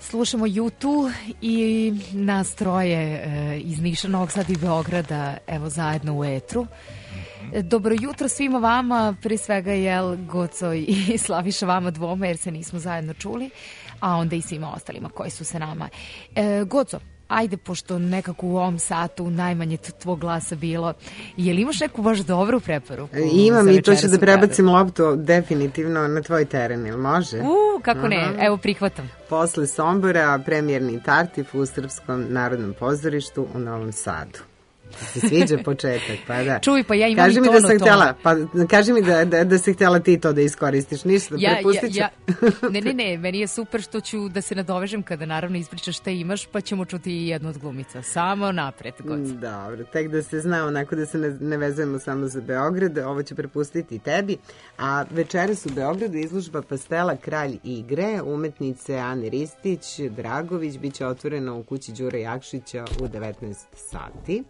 Slušamo U2 i nas troje iz Niša, Novog Sada i Beograda, evo zajedno u etru. Dobro jutro svima vama, pre svega Goco i Slaviša vama dvoma jer se nismo zajedno čuli, a onda i svima ostalima koji su sa nama. Goco, ajde, pošto nekako u ovom satu najmanje tvog glasa bilo, je li imaš neku baš dobru preporuku? Imam i to ću da prebacim loptu definitivno na tvoj teren, ili može? Kako ne, evo prihvatam. Posle Sombora, premijerni Tartif u Srpskom narodnom pozorištu u Novom Sadu. Se sviđa početak, pa da. Čuj, pa ja imam kaži i mi tono da sam htjela, pa kaži mi da si htjela ti to da iskoristiš, ništa, prepustit ću. Ne, meni je super što ću da se nadovežem kada naravno ispričaš šta imaš, pa ćemo čuti i jednu od glumica. Samo napred, Goc. Dobro, tek da se zna, onako da se ne vezujemo samo za Beograd, ovo ću prepustiti tebi. A večeras u Beogradu izložba pastela Kralj igre, umetnice Ane Ristić, Dragović, bit će otvoreno u kući Đure Jakšića u 19 sati.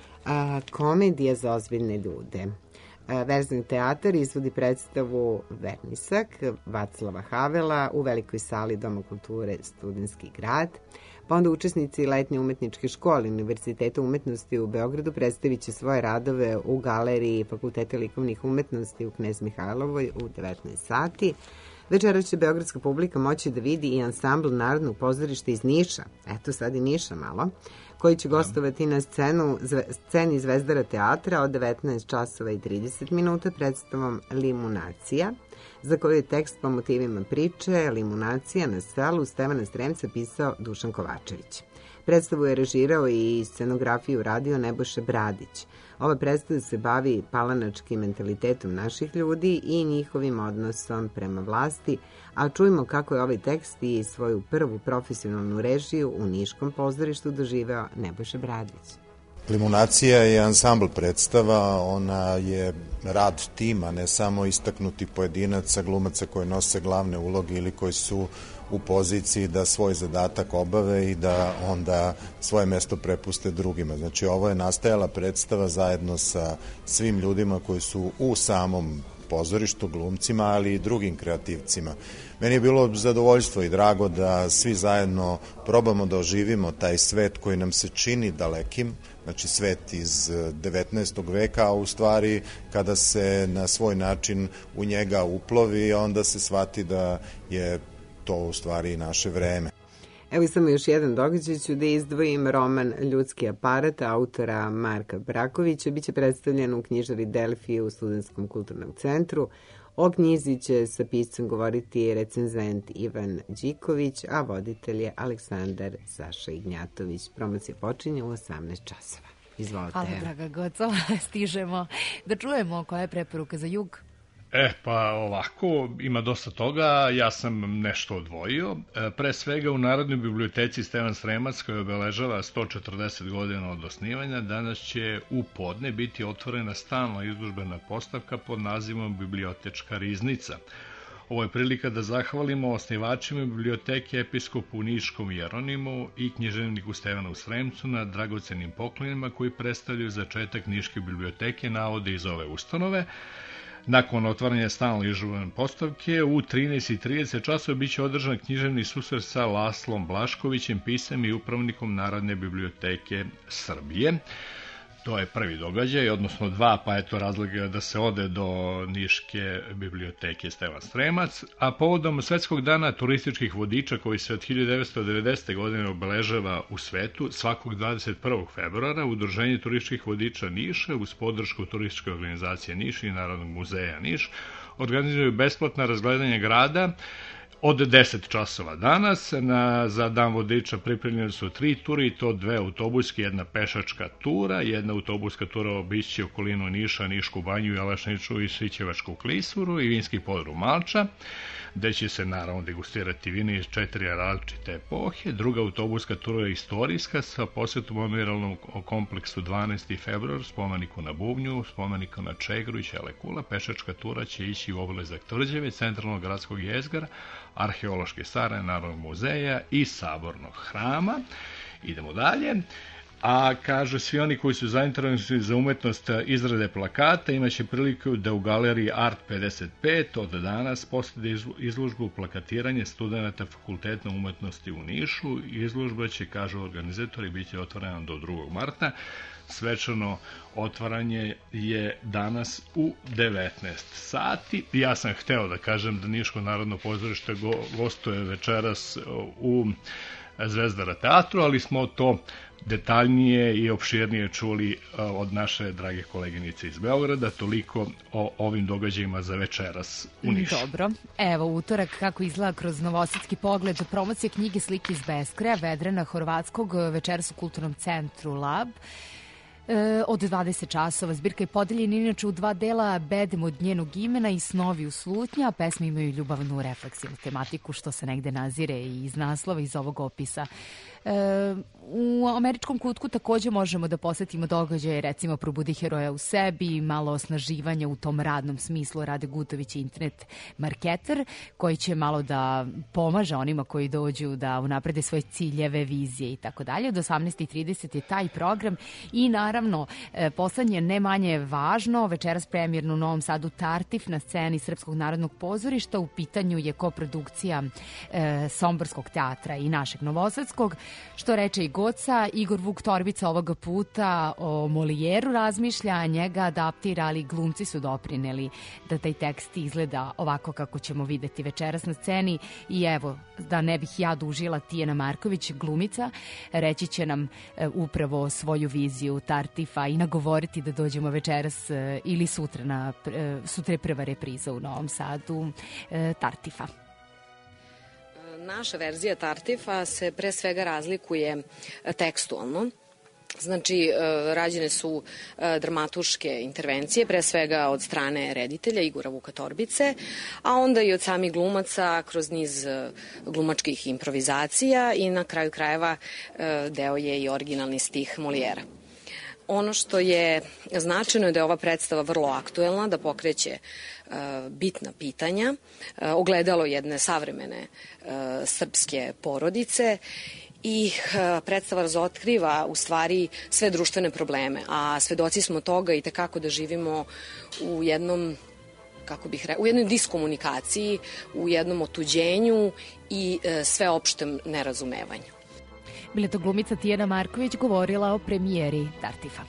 Komedija za ozbiljne ljude. Verzni teatar izvodi predstavu Vernisak Vaclava Havela u velikoj sali Doma kulture Studentski grad. Pa onda učesnici letnje umetničke škole Univerziteta umetnosti u Beogradu predstavit će svoje radove u galeriji Fakulteta likovnih umetnosti u Knez Mihajlovoj u 19 sati. Večera će beogradska publika moći da vidi i ansambl Narodnog pozorišta iz Niša, eto sad i Niša malo, koji će gostovati na sceni Zvezdara teatra od 19 časova i 30 minuta predstavom Limunacija, za koju je tekst po motivima priče Limunacija na selu Stevana Stremca pisao Dušan Kovačević. Predstavu je režirao i scenografiju radio Nebojša Bradić. Ova predstava se bavi palanačkim mentalitetom naših ljudi i njihovim odnosom prema vlasti, a čujmo kako je ovaj tekst i svoju prvu profesionalnu režiju u Niškom pozorištu doživeo Nebojša Bradić. Limunacija je ansambl predstava, ona je rad tima, ne samo istaknuti pojedinaca, glumaca koji nose glavne uloge ili koji su u poziciji da svoj zadatak obave i da onda svoje mesto prepuste drugima. Znači, ovo je nastajala predstava zajedno sa svim ljudima koji su u samom pozorištu, glumcima, ali i drugim kreativcima. Meni je bilo zadovoljstvo i drago da svi zajedno probamo da oživimo taj svet koji nam se čini dalekim, znači svet iz 19. veka, a u stvari kada se na svoj način u njega uplovi, onda se shvati da je to u stvari naše vreme. Evo samo još jedan događaj, ću da izdvojim roman Ljudski aparat autora Marka Brakovića. Biće predstavljen u knjižari Delfije u Studentskom kulturnom centru. O knjizi će sa piscem govoriti recenzent Ivan Điković, a voditelj je Aleksandar Saša Ignjatović. Promocija počinje u 18 časova. Izvolite. Hvala, draga Goco. Stižemo da čujemo koja je preporuka za jug. Pa ovako, ima dosta toga, ja sam nešto odvojio. Pre svega u Narodnoj biblioteci Stevan Sremac, koja obeležava 140 godina od osnivanja, danas će u podne biti otvorena stalna izložbena postavka pod nazivom Bibliotečka riznica. Ovo je prilika da zahvalimo osnivačima biblioteke episkopu Niškom Jeronimu i književniku Stevanu Sremcu na dragocenim poklonima koji predstavljaju začetak Niške biblioteke, navode iz ove ustanove. Nakon otvaranja stalne izložbene postavke u 13:30 časova biće održan književni susret sa Laslom Blaškovićem, piscem i upravnikom Narodne biblioteke Srbije. To je prvi događaj, odnosno dva, pa eto razloga da se ode do Niške biblioteke Stevan Sremac. A povodom Svetskog dana turističkih vodiča koji se od 1990. godine obeležava u svetu, svakog 21. februara Udruženje turističkih vodiča Niša uz podršku turističke organizacije Niš i Narodnog muzeja Niš organizuju besplatna razgledanja grada od 10 časova danas. Za dan vodiča pripremljene su 3 ture i to 2 autobuske, jedna pešačka tura, jedna autobuska tura obići okolinu Niša, Nišku banju, Jelašniču i Sićevačku klisuru i vinski podrum Malča, gde će se naravno degustirati vina iz 4 različite epohe. Druga autobuska tura je istorijska sa posjetom memorijalnom kompleksu 12. februar, spomeniku na Bubnju, spomeniku na Čegru i Ćelekula. Pešačka tura će ići u obilazak Tvrđave, centralnog gradskog jezgra, arheološke sare Narodnog muzeja i Sabornog hrama. Idemo dalje. a kaže svi oni koji su zainteresovani za umetnost izrade plakata imaće priliku da u galeriji Art 55 od danas poslede izložbu plakatiranje studenta Fakulteta umetnosti u Nišu. Izložba će, kažu organizatori, biti otvorena do 2. marta. Svečano otvaranje je danas u 19 sati. Ja sam hteo da kažem da Niško narodno pozorište gostuje večeras u Zvezdara teatru, ali smo to detaljnije i opširnije čuli od naše drage koleginice iz Beograda. Toliko o ovim događajima za večeras u Nišu. Dobro. Evo, utorak kako izgleda kroz novosadski pogled. Promocija knjige Slike iz beskraja Vedrana Horvatskog večeras u Kulturnom centru Lab. Od 20 časova. Zbirka je podeljena inače u 2 dela, Bedem od njenog imena i Snovi u slutnja, a pesme imaju ljubavnu refleksivnu tematiku, što se negde nazire i iz naslova iz ovog opisa. U američkom kutku takođe možemo da posetimo događaje, recimo Probudi heroja u sebi, malo osnaživanja u tom radnom smislu. Rade Gutović je internet marketer koji će malo da pomaže onima koji dođu da unaprede svoje ciljeve, vizije i tako dalje. Od 18:30 je taj program i naravno poslednje ne manje važno, večeras premijerno u Novom Sadu Tartif na sceni Srpskog narodnog pozorišta. U pitanju je koprodukcija Somborskog teatra i našeg Novosadskog. Što reče i Goca, Igor Vuk Torbica ovoga puta o Molijeru razmišlja, a njega adaptira, ali glumci su doprineli da taj tekst izgleda ovako kako ćemo videti večeras na sceni. I evo, da ne bih ja dužila, Tijana Marković, glumica, reći će nam upravo svoju viziju Tartifa i nagovoriti da dođemo večeras ili sutra sutra je prva repriza u Novom Sadu Tartifa. Naša verzija Tartifa se pre svega razlikuje tekstualno. Znači, rađene su dramaturške intervencije, pre svega od strane reditelja Igora Vuka Torbice, a onda i od samih glumaca kroz niz glumačkih improvizacija i na kraju krajeva deo je i originalni stih Molijera. Ono što je značajno je da je ova predstava vrlo aktuelna, da pokreće bitna pitanja, ogledalo jedne savremene srpske porodice i predstava razotkriva u stvari sve društvene probleme, a svedoci smo toga i tekako da živimo u jednom, u jednoj diskomunikaciji, u jednom otuđenju i sveopštem nerazumevanju. Bila to glumica Tijana Marković govorila o premijeri Tartifa.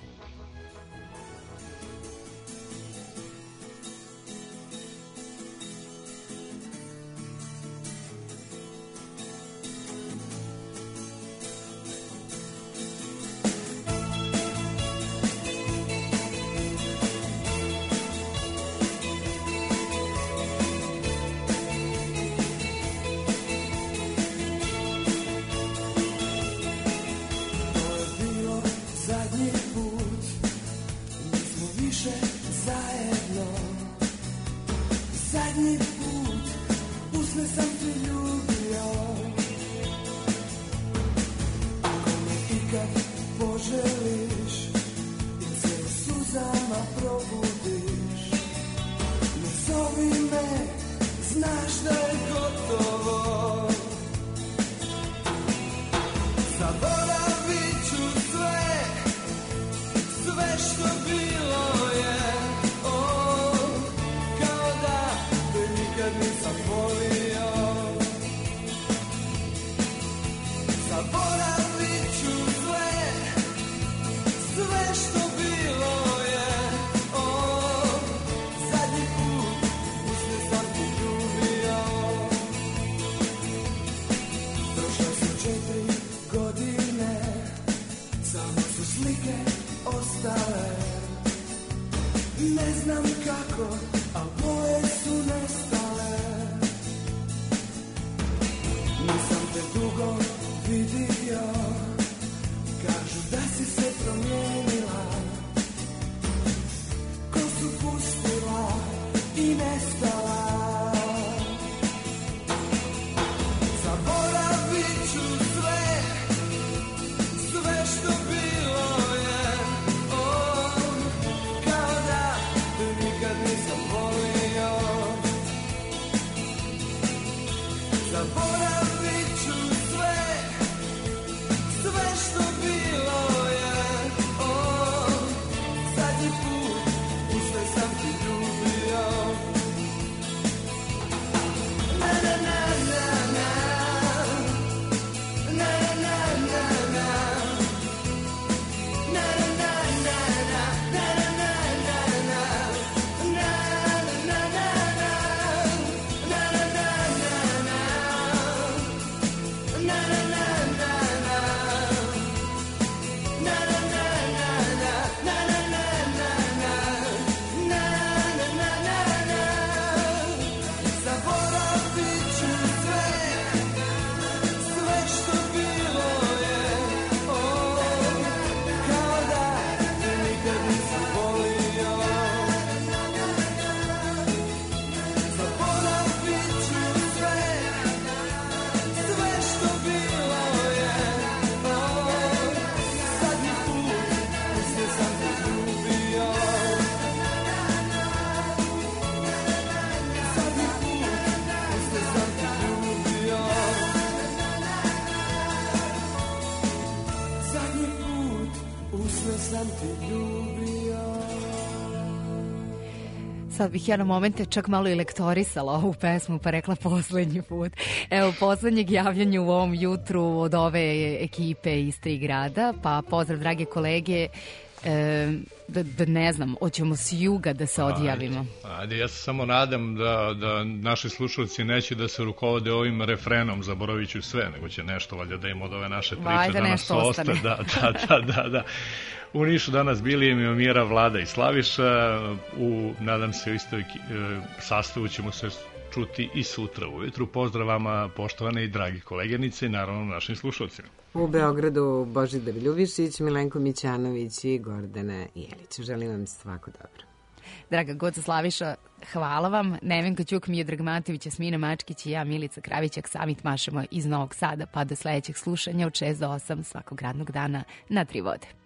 Zaboravit ću sve što bilo je. usne sam ti ljubio. Sad bih ja na momente čak malo i lektorisala ovu pesmu pa rekla poslednji put. Evo, poslednjeg javljanja u ovom jutru od ove ekipe iz Tri grada, pa pozdrav drage kolege. Da ne znam, hoćemo s juga da se odjavimo. Ajde, ja se samo nadam da naši slušalci neće da se rukovode ovim refrenom zaboravit ću sve, nego će nešto valjda da im od ove naše priče danas ostane. Da. U Nišu danas bili Mira, Vlada i Slaviša, nadam se u istoj sastavu ćemo se čuti i sutra ujutru. Pozdrav vama, poštovane i dragi kolegenice i naravno našim slušalcima. U Beogradu Božidar Ljubišić, Milenko Mićanović i Gordana Jelić. Želim vam svako dobro. Draga Goca Slaviša, hvala vam. Nevenka Ćuk, Miodrag Matović, Jasmina Mačkić i ja, Milica Kravićak, Samit mašemo iz Novog Sada pa do sledećeg slušanja od 6 do 8 svakog radnog dana na Tri vode.